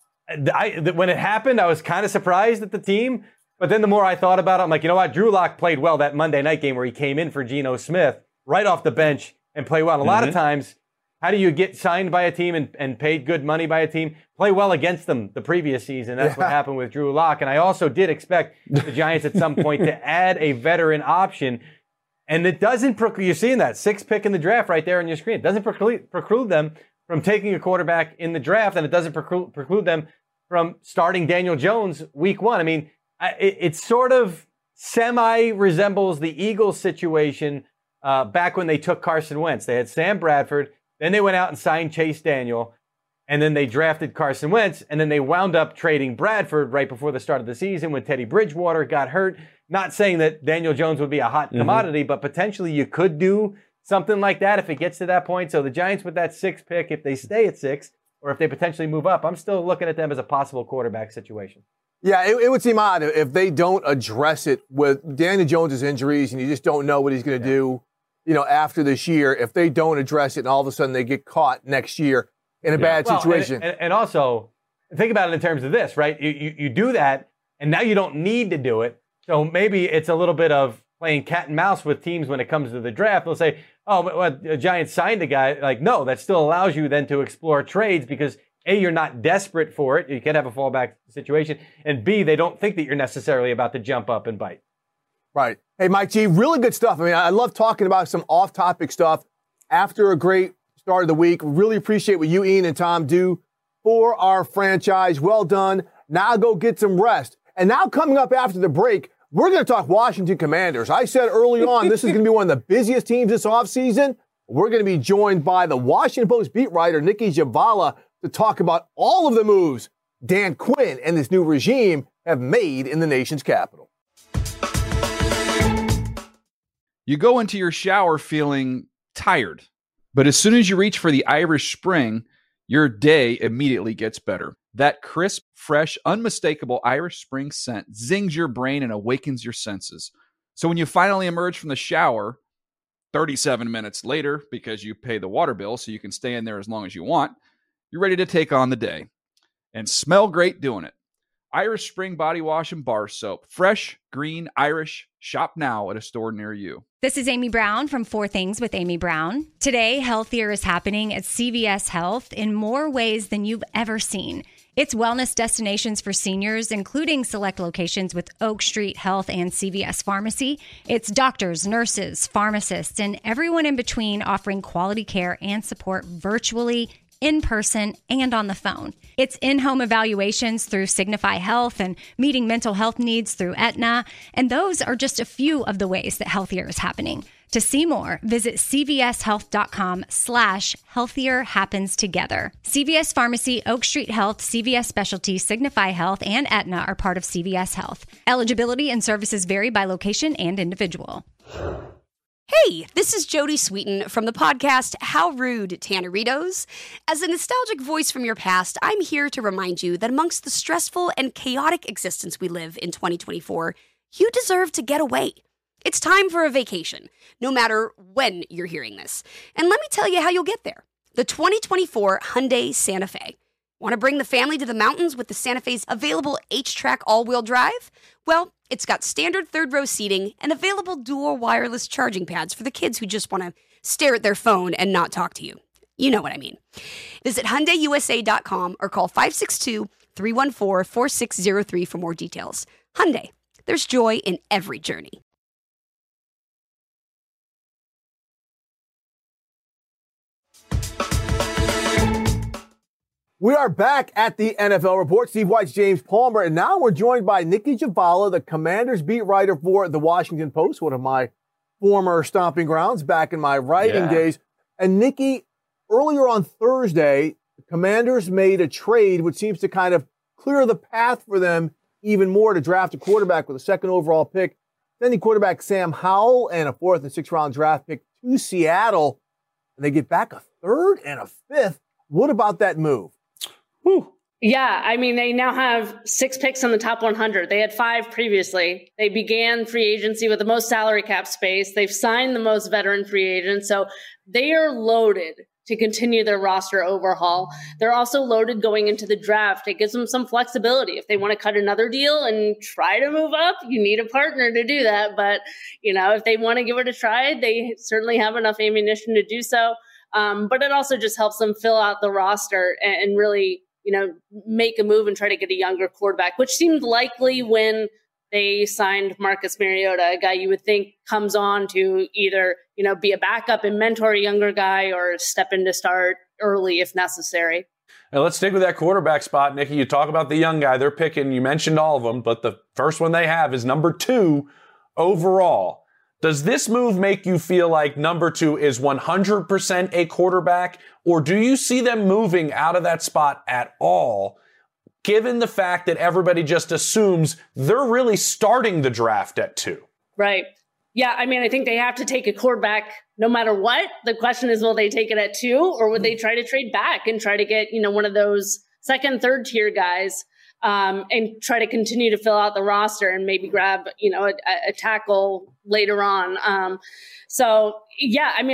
when it happened, I was kind of surprised at the team. But then the more I thought about it, I'm like, you know what? Drew Lock played well that Monday night game where he came in for Geno Smith right off the bench and play well. And a lot of times, how do you get signed by a team and paid good money by a team? Play well against them the previous season. That's what happened with Drew Lock. And I also did expect the Giants at some point to add a veteran option. And it doesn't preclude, you're seeing that 6th pick in the draft right there on your screen. It doesn't preclude them from taking a quarterback in the draft, and it doesn't preclude them from starting Daniel Jones week 1. I mean, it sort of semi-resembles the Eagles situation back when they took Carson Wentz. They had Sam Bradford, then they went out and signed Chase Daniel, and then they drafted Carson Wentz, and then they wound up trading Bradford right before the start of the season when Teddy Bridgewater got hurt. Not saying that Daniel Jones would be a hot commodity, but potentially you could do something like that if it gets to that point. So the Giants with that 6th pick, if they stay at 6, or if they potentially move up, I'm still looking at them as a possible quarterback situation. Yeah, it would seem odd if they don't address it with Daniel Jones' injuries and you just don't know what he's going to do, after this year. If they don't address it and all of a sudden they get caught next year in a bad situation. And also, think about it in terms of this, right? You do that, and now you don't need to do it. So maybe it's a little bit of playing cat and mouse with teams when it comes to the draft. They'll say, oh, but a Giants signed a guy. Like, no, that still allows you then to explore trades because A, you're not desperate for it. You can have a fallback situation. And B, they don't think that you're necessarily about to jump up and bite. Right. Hey, Mike G, really good stuff. I mean, I love talking about some off-topic stuff after a great start of the week. Really appreciate what you, Ian, and Tom do for our franchise. Well done. Now go get some rest. And now coming up after the break, we're going to talk Washington Commanders. I said early on this is going to be one of the busiest teams this offseason. We're going to be joined by the Washington Post beat writer Nikki Javala to talk about all of the moves Dan Quinn and this new regime have made in the nation's capital. You go into your shower feeling tired, but as soon as you reach for the Irish Spring, your day immediately gets better. That crisp, fresh, unmistakable Irish Spring scent zings your brain and awakens your senses. So when you finally emerge from the shower 37 minutes later, because you pay the water bill so you can stay in there as long as you want, you're ready to take on the day and smell great doing it. Irish Spring Body Wash and Bar Soap. Fresh, green, Irish. Shop now at a store near you. This is Amy Brown from 4 Things with Amy Brown. Today, healthier is happening at CVS Health in more ways than you've ever seen. It's wellness destinations for seniors, including select locations with Oak Street Health and CVS Pharmacy. It's doctors, nurses, pharmacists, and everyone in between offering quality care and support virtually, in person, and on the phone. It's in-home evaluations through Signify Health and meeting mental health needs through Aetna. And those are just a few of the ways that healthier is happening. To see more, visit cvshealth.com/healthier happens together. CVS Pharmacy, Oak Street Health, CVS Specialty, Signify Health, and Aetna are part of CVS Health. Eligibility and services vary by location and individual. Hey, this is Jody Sweeten from the podcast How Rude, Tanneritos. As a nostalgic voice from your past, I'm here to remind you that amongst the stressful and chaotic existence we live in 2024, you deserve to get away. It's time for a vacation, no matter when you're hearing this. And let me tell you how you'll get there. The 2024 Hyundai Santa Fe. Want to bring the family to the mountains with the Santa Fe's available H-Track all-wheel drive? Well, it's got standard third-row seating and available dual wireless charging pads for the kids who just want to stare at their phone and not talk to you. You know what I mean. Visit HyundaiUSA.com or call 562-314-4603 for more details. Hyundai, there's joy in every journey. We are back at the NFL Report. Steve White, James Palmer, and now we're joined by Nikki Javala, the Commanders beat writer for the Washington Post, one of my former stomping grounds back in my writing days. And Nikki, earlier on Thursday, the Commanders made a trade which seems to kind of clear the path for them even more to draft a quarterback with a 2nd overall pick. Then the quarterback Sam Howell and a 4th and 6th round draft pick to Seattle. And they get back a 3rd and a 5th. What about that move? Whew. Yeah, I mean, they now have 6 picks in the top 100. They had 5 previously. They began free agency with the most salary cap space. They've signed the most veteran free agents. So they are loaded to continue their roster overhaul. They're also loaded going into the draft. It gives them some flexibility. If they want to cut another deal and try to move up, you need a partner to do that. But, if they want to give it a try, they certainly have enough ammunition to do so. But it also just helps them fill out the roster and really, make a move and try to get a younger quarterback, which seemed likely when they signed Marcus Mariota, a guy you would think comes on to either, be a backup and mentor a younger guy or step in to start early if necessary. Now let's stick with that quarterback spot, Nikki. You talk about the young guy they're picking. You mentioned all of them, but the first one they have is number 2 overall. Does this move make you feel like number 2 is 100% a quarterback, or do you see them moving out of that spot at all, given the fact that everybody just assumes they're really starting the draft at 2? Right. Yeah, I mean, I think they have to take a quarterback no matter what. The question is, will they take it at 2, or would they try to trade back and try to get, one of those second, third tier guys and try to continue to fill out the roster and maybe grab, a tackle later on. So, yeah, I mean,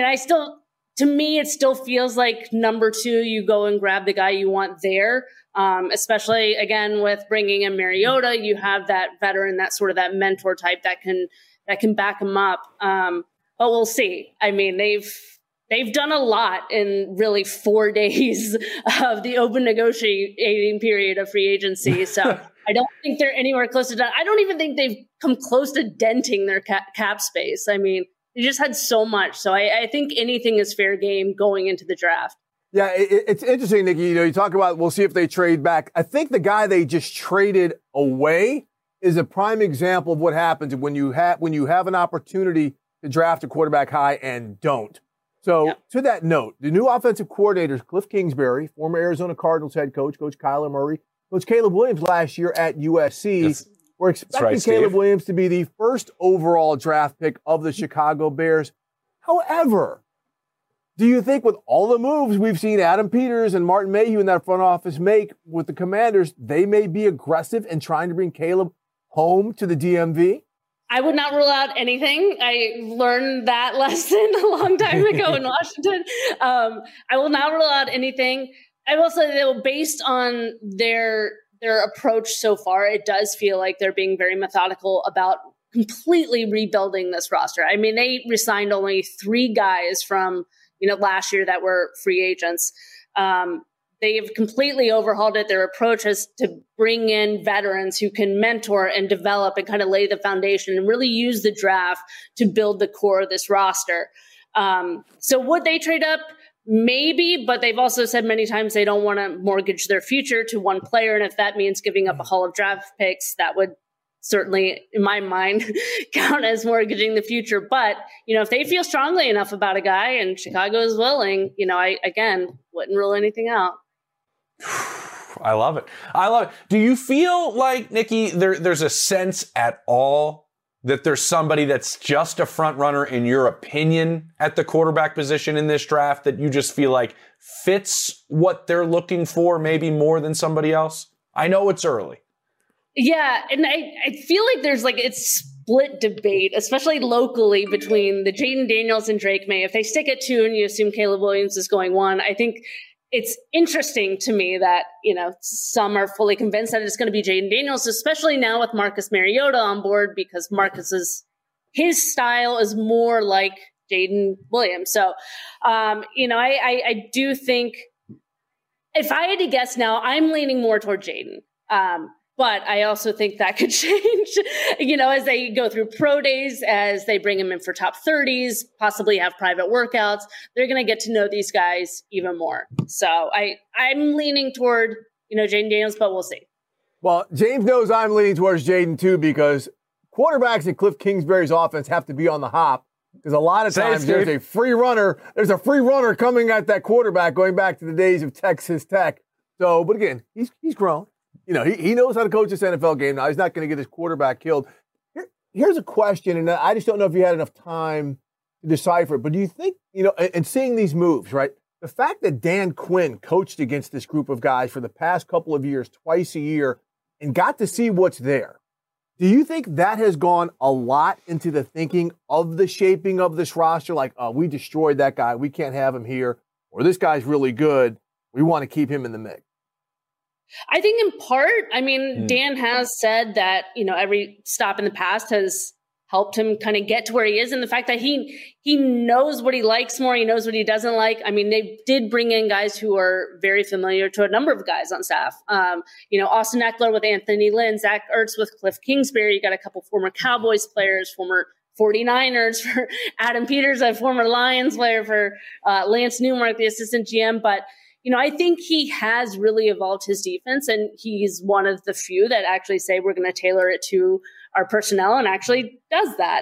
to me, it still feels like number 2, you go and grab the guy you want there. Especially, again, with bringing in Mariota, you have that veteran, that sort of that mentor type that can back him up. But we'll see. I mean, they've done a lot in really 4 days of the open negotiating period of free agency. So I don't think they're anywhere close to done. I don't even think they've come close to denting their cap space. I mean, they just had so much. So I think anything is fair game going into the draft. Yeah, it's interesting, Nikki. You talk about we'll see if they trade back. I think the guy they just traded away is a prime example of what happens when you have an opportunity to draft a quarterback high and don't. So To that note, the new offensive coordinators, Cliff Kingsbury, former Arizona Cardinals head coach, Coach Kyler Murray, Coach Caleb Williams last year at USC. We're expecting Caleb Williams to be the first overall draft pick of the Chicago Bears. However, do you think with all the moves we've seen Adam Peters and Martin Mayhew in that front office make with the Commanders, they may be aggressive in trying to bring Caleb home to the DMV? I would not rule out anything. I learned that lesson a long time ago in Washington. I will not rule out anything. I will say that based on their approach so far, it does feel like they're being very methodical about completely rebuilding this roster. I mean, they resigned only 3 guys from last year that were free agents. They have completely overhauled it. Their approach is to bring in veterans who can mentor and develop and kind of lay the foundation and really use the draft to build the core of this roster. So would they trade up? Maybe, but they've also said many times they don't want to mortgage their future to one player. And if that means giving up a haul of draft picks, that would certainly, in my mind, count as mortgaging the future. But, if they feel strongly enough about a guy and Chicago is willing, I, again, wouldn't rule anything out. I love it. Do you feel like, Nikki, there's a sense at all that there's somebody that's just a front runner, in your opinion, at the quarterback position in this draft that you just feel like fits what they're looking for maybe more than somebody else? I know it's early. Yeah, and I feel like there's it's split debate, especially locally, between the Jaden Daniels and Drake May. If they stick at 2 and you assume Caleb Williams is going 1, I think it's interesting to me that, some are fully convinced that it's going to be Jaden Daniels, especially now with Marcus Mariota on board, because his style is more like Jaden Williams. So, I do think if I had to guess now, I'm leaning more toward Jaden. But I also think that could change, as they go through pro days, as they bring them in for top 30s, possibly have private workouts. They're going to get to know these guys even more. So I'm leaning toward, Jaden Daniels, but we'll see. Well, James knows I'm leaning towards Jaden too, because quarterbacks in Cliff Kingsbury's offense have to be on the hop. Because a lot of times there's a free runner coming at that quarterback going back to the days of Texas Tech. So, but again, he's grown. He knows how to coach this NFL game now. He's not going to get his quarterback killed. Here's a question, and I just don't know if you had enough time to decipher it, but do you think, and seeing these moves, right? The fact that Dan Quinn coached against this group of guys for the past couple of years, twice a year, and got to see what's there, do you think that has gone a lot into the thinking of the shaping of this roster? Like, oh, we destroyed that guy, we can't have him here, or this guy's really good, we want to keep him in the mix? I think in part, I mean, Dan has said that, every stop in the past has helped him kind of get to where he is. And the fact that he knows what he likes more, he knows what he doesn't like. I mean, they did bring in guys who are very familiar to a number of guys on staff. Austin Eckler with Anthony Lynn, Zach Ertz with Cliff Kingsbury. You got a couple former Cowboys players, former 49ers for Adam Peters, a former Lions player for Lance Newmark, the assistant GM. But I think he has really evolved his defense, and he's one of the few that actually say we're going to tailor it to our personnel and actually does that.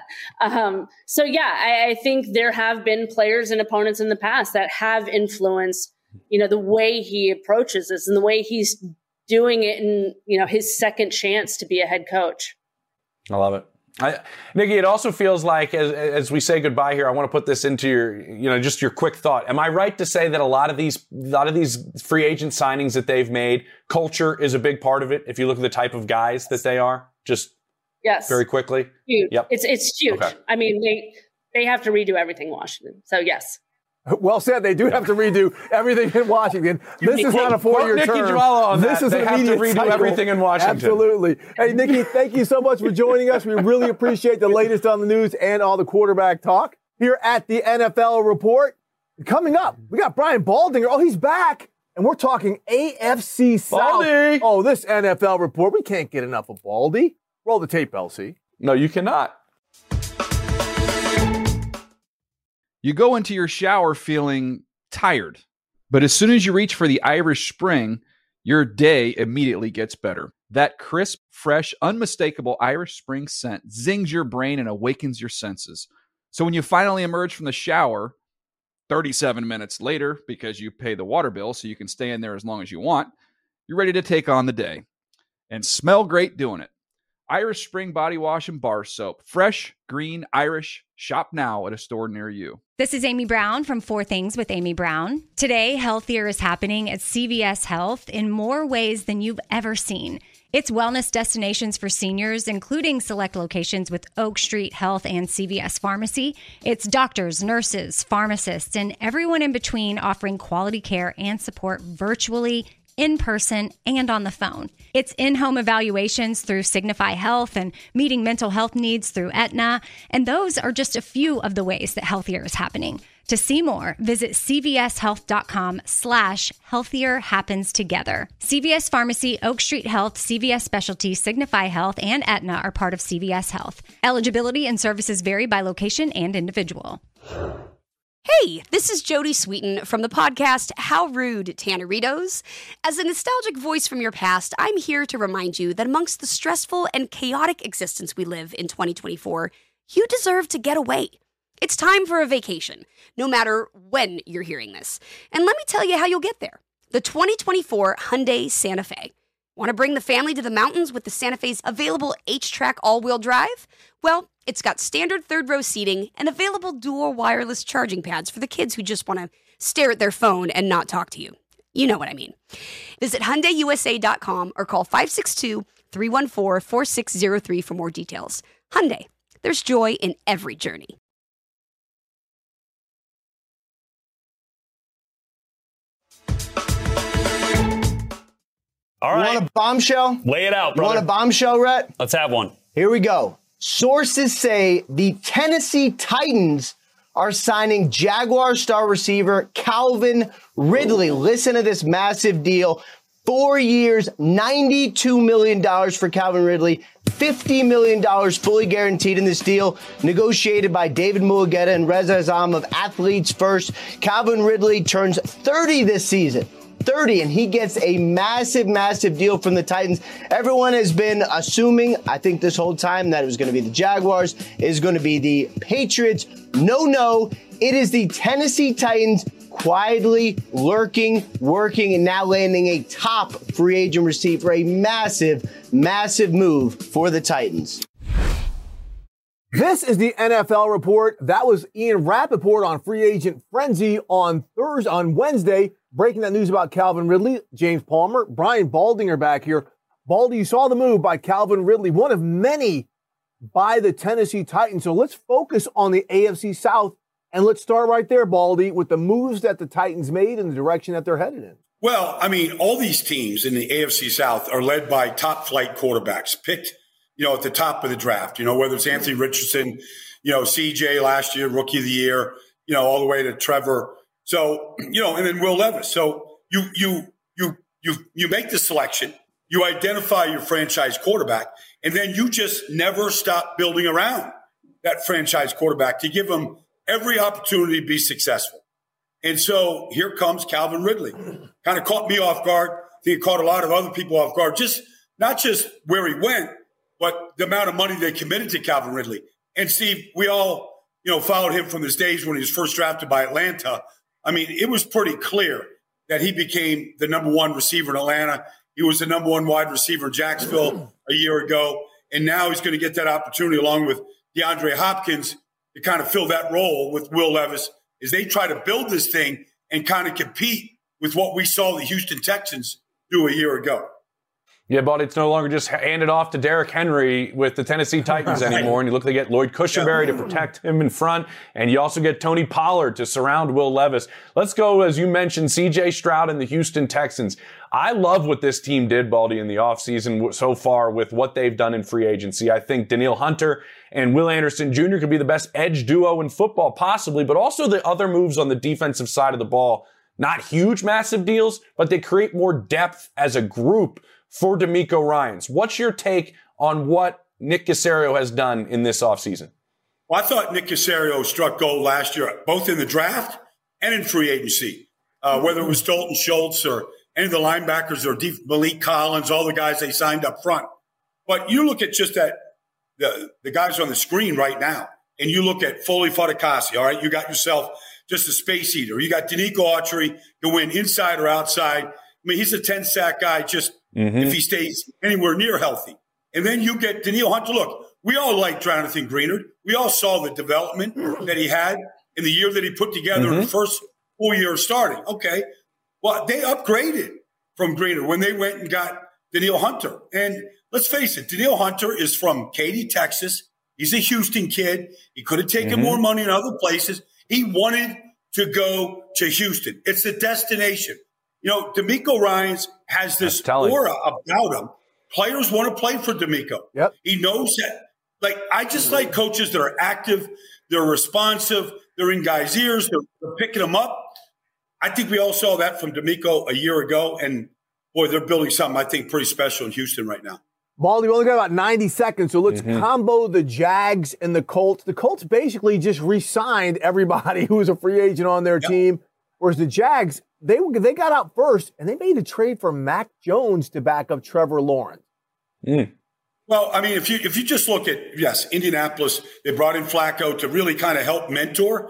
I think there have been players and opponents in the past that have influenced, the way he approaches this and the way he's doing it in, his second chance to be a head coach. I love it. Nikki, it also feels like as we say goodbye here, I want to put this into your, just your quick thought. Am I right to say that a lot of these free agent signings that they've made, culture is a big part of it? If you look at the type of guys that they are, yes, very quickly. Huge. Yep. It's huge. Okay. I mean, they have to redo everything in Washington. So yes. Well said. They do have to redo everything in Washington. This is not a 4-year term. Nikki Jawala on this that. is They an have to immediate redo cycle. everything in Washington. Absolutely. Hey, Nikki, thank you so much for joining us. We really appreciate the latest on the news and all the quarterback talk here at the NFL Report. Coming up, we got Brian Baldinger. Oh, he's back. And we're talking AFC South. Baldy. Oh, this NFL Report. We can't get enough of Baldy. Roll the tape, LC. No, you cannot. You go into your shower feeling tired, but as soon as you reach for the Irish Spring, your day immediately gets better. That crisp, fresh, unmistakable Irish Spring scent zings your brain and awakens your senses. So when you finally emerge from the shower, 37 minutes later, because you pay the water bill so you can stay in there as long as you want, you're ready to take on the day and smell great doing it. Irish Spring Body Wash and Bar Soap. Fresh, green, Irish. Shop now at a store near you. This is Amy Brown from 4 Things with Amy Brown. Today, healthier is happening at CVS Health in more ways than you've ever seen. It's wellness destinations for seniors, including select locations with Oak Street Health and CVS Pharmacy. It's doctors, nurses, pharmacists, and everyone in between offering quality care and support virtually, in person, and on the phone. It's in-home evaluations through Signify Health and meeting mental health needs through Aetna. And those are just a few of the ways that healthier is happening. To see more, visit cvshealth.com/healthier happens together. CVS Pharmacy, Oak Street Health, CVS Specialty, Signify Health, and Aetna are part of CVS Health. Eligibility and services vary by location and individual. Hey, this is Jody Sweeten from the podcast How Rude, Tanneritos. As a nostalgic voice from your past, I'm here to remind you that amongst the stressful and chaotic existence we live in 2024, you deserve to get away. It's time for a vacation, no matter when you're hearing this. And let me tell you how you'll get there. The 2024 Hyundai Santa Fe. Want to bring the family to the mountains with the Santa Fe's available H-Track all-wheel drive? Well, it's got standard third-row seating and available dual wireless charging pads for the kids who just want to stare at their phone and not talk to you. You know what I mean. Visit HyundaiUSA.com or call 562-314-4603 for more details. Hyundai, there's joy in every journey. All right. You want a bombshell? Lay it out, brother. You want a bombshell, Rhett? Let's have one. Here we go. Sources say the Tennessee Titans are signing Jaguar star receiver Calvin Ridley. Listen to this massive deal. 4 years, $92 million for Calvin Ridley. $50 million fully guaranteed in this deal, negotiated by David Mulugheta and Reza Azam of Athletes First. Calvin Ridley turns 30 this season. 30, and he gets a massive, massive deal from the Titans. Everyone has been assuming, I think this whole time, that it was going to be the Jaguars, it is going to be the Patriots. No, it is the Tennessee Titans quietly lurking, working, and now landing a top free agent receiver. A massive, massive move for the Titans. This is the NFL Report. That was Ian Rappaport on Free Agent Frenzy on Wednesday, breaking that news about Calvin Ridley. James Palmer, Brian Baldinger back here. Baldy, you saw the move by Calvin Ridley, one of many by the Tennessee Titans. So let's focus on the AFC South, and let's start right there, Baldy, with the moves that the Titans made and the direction that they're headed in. Well, I mean, all these teams in the AFC South are led by top-flight quarterbacks picked, at the top of the draft, whether it's Anthony Richardson, CJ last year, Rookie of the Year, all the way to Trevor. So, and then Will Levis. So you make the selection, you identify your franchise quarterback, and then you just never stop building around that franchise quarterback to give him every opportunity to be successful. And so here comes Calvin Ridley. Kind of caught me off guard. I think it caught a lot of other people off guard. Not just where he went, but the amount of money they committed to Calvin Ridley. And Steve, we all, followed him from his days when he was first drafted by Atlanta. I mean, it was pretty clear that he became the number one receiver in Atlanta. He was the number one wide receiver in Jacksonville a year ago. And now he's going to get that opportunity along with DeAndre Hopkins to kind of fill that role with Will Levis as they try to build this thing and kind of compete with what we saw the Houston Texans do a year ago. Yeah, but it's no longer just handed off to Derrick Henry with the Tennessee Titans anymore. And you look, they get Lloyd Cushenberry to protect him in front. And you also get Tony Pollard to surround Will Levis. Let's go, as you mentioned, C.J. Stroud and the Houston Texans. I love what this team did, Baldy, in the offseason so far with what they've done in free agency. I think Danielle Hunter and Will Anderson Jr. could be the best edge duo in football, possibly, but also the other moves on the defensive side of the ball. Not huge, massive deals, but they create more depth as a group for DeMeco Ryans. What's your take on what Nick Caserio has done in this offseason? Well, I thought Nick Caserio struck gold last year, both in the draft and in free agency, whether it was Dalton Schultz or any of the linebackers or Malik Collins, all the guys they signed up front. But you look at just that, the guys on the screen right now, and you look at Foley Fatukasi, all right? You got yourself just a space eater. You got Danico Autry to win inside or outside. I mean, he's a 10-sack guy if he stays anywhere near healthy. And then you get Danielle Hunter. Look, we all like Jonathan Greenard. We all saw the development that he had in the year that he put together in the first full year of starting. Okay. Well, they upgraded from Greenard when they went and got Danielle Hunter. And let's face it, Danielle Hunter is from Katy, Texas. He's a Houston kid. He could have taken more money in other places. He wanted to go to Houston. It's the destination. DeMeco Ryans has this aura about him. Players want to play for DeMeco. Yep. He knows that. I just like coaches that are active, they're responsive, they're in guys' ears, they're picking them up. I think we all saw that from DeMeco a year ago, and boy, they're building something I think pretty special in Houston right now. Baldy, we only got about 90 seconds, so let's combo the Jags and the Colts. The Colts basically just re-signed everybody who was a free agent on their team, whereas the Jags, they got out first, and they made a trade for Mac Jones to back up Trevor Lawrence. Well, I mean, if you just look at, Indianapolis, they brought in Flacco to really kind of help mentor,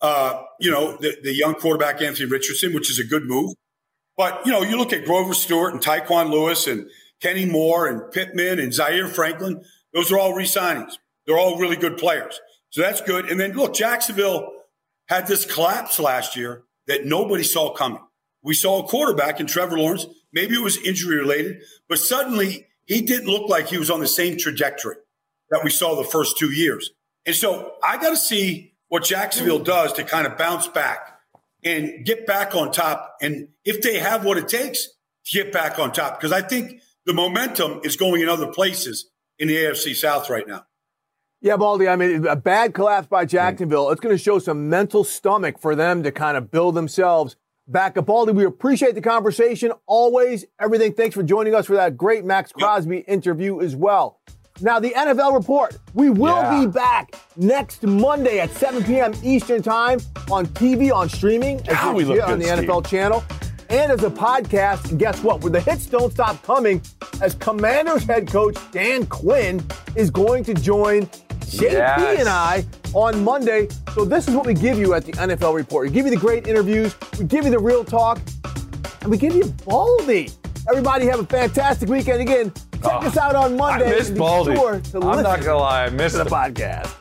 the young quarterback Anthony Richardson, which is a good move. But, you look at Grover Stewart and Tyquan Lewis and Kenny Moore and Pittman and Zaire Franklin, those are all re-signings. They're all really good players. So that's good. And then, look, Jacksonville had this collapse last year that nobody saw coming. We saw a quarterback in Trevor Lawrence. Maybe it was injury-related, but suddenly he didn't look like he was on the same trajectory that we saw the first 2 years. And so I got to see what Jacksonville does to kind of bounce back and get back on top. And if they have what it takes to get back on top, because I think the momentum is going in other places in the AFC South right now. Yeah, Baldy, I mean, a bad collapse by Jacksonville. It's going to show some mental stomach for them to kind of build themselves back up. Baldy, we appreciate the conversation. Always, everything. Thanks for joining us for that great Max Crosby interview as well. Now, the NFL Report. We will be back next Monday at 7 p.m. Eastern Time on TV, on streaming, as we look on the NFL channel, and as a podcast. And guess what? Where the hits don't stop coming, as Commanders head coach Dan Quinn is going to join JP and I on Monday. So this is what we give you at the NFL Report. We give you the great interviews, we give you the real talk, and we give you Baldy. Everybody have a fantastic weekend. Again, Check us out on Monday. I missed Baldy. Sure to I'm not listen gonna lie, I missed to the him. podcast.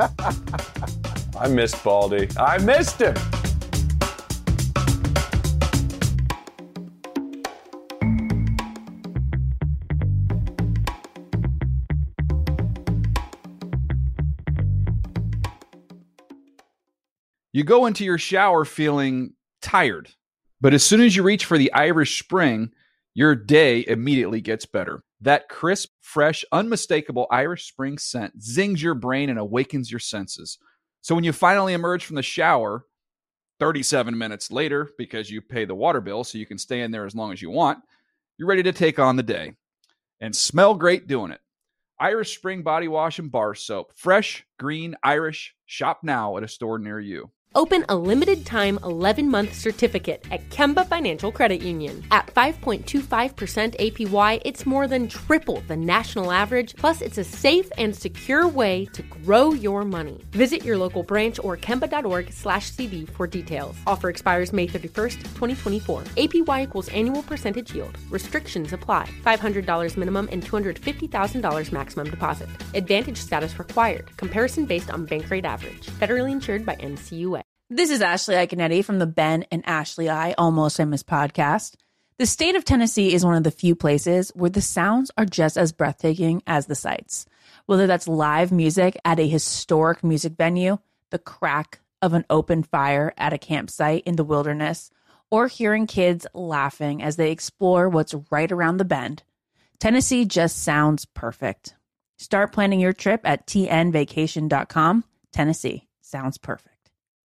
I missed Baldy. I missed him. You go into your shower feeling tired, but as soon as you reach for the Irish Spring, your day immediately gets better. That crisp, fresh, unmistakable Irish Spring scent zings your brain and awakens your senses. So when you finally emerge from the shower, 37 minutes later, because you pay the water bill so you can stay in there as long as you want, you're ready to take on the day and smell great doing it. Irish Spring Body Wash and Bar Soap. Fresh, green, Irish. Shop now at a store near you. Open a limited-time 11-month certificate at Kemba Financial Credit Union. At 5.25% APY, it's more than triple the national average, plus it's a safe and secure way to grow your money. Visit your local branch or kemba.org/cb for details. Offer expires May 31st, 2024. APY equals annual percentage yield. Restrictions apply. $500 minimum and $250,000 maximum deposit. Advantage status required. Comparison based on bank rate average. Federally insured by NCUA. This is Ashley Iaconetti from the Ben and Ashley I Almost Famous podcast. The state of Tennessee is one of the few places where the sounds are just as breathtaking as the sights. Whether that's live music at a historic music venue, the crack of an open fire at a campsite in the wilderness, or hearing kids laughing as they explore what's right around the bend, Tennessee just sounds perfect. Start planning your trip at tnvacation.com. Tennessee sounds perfect.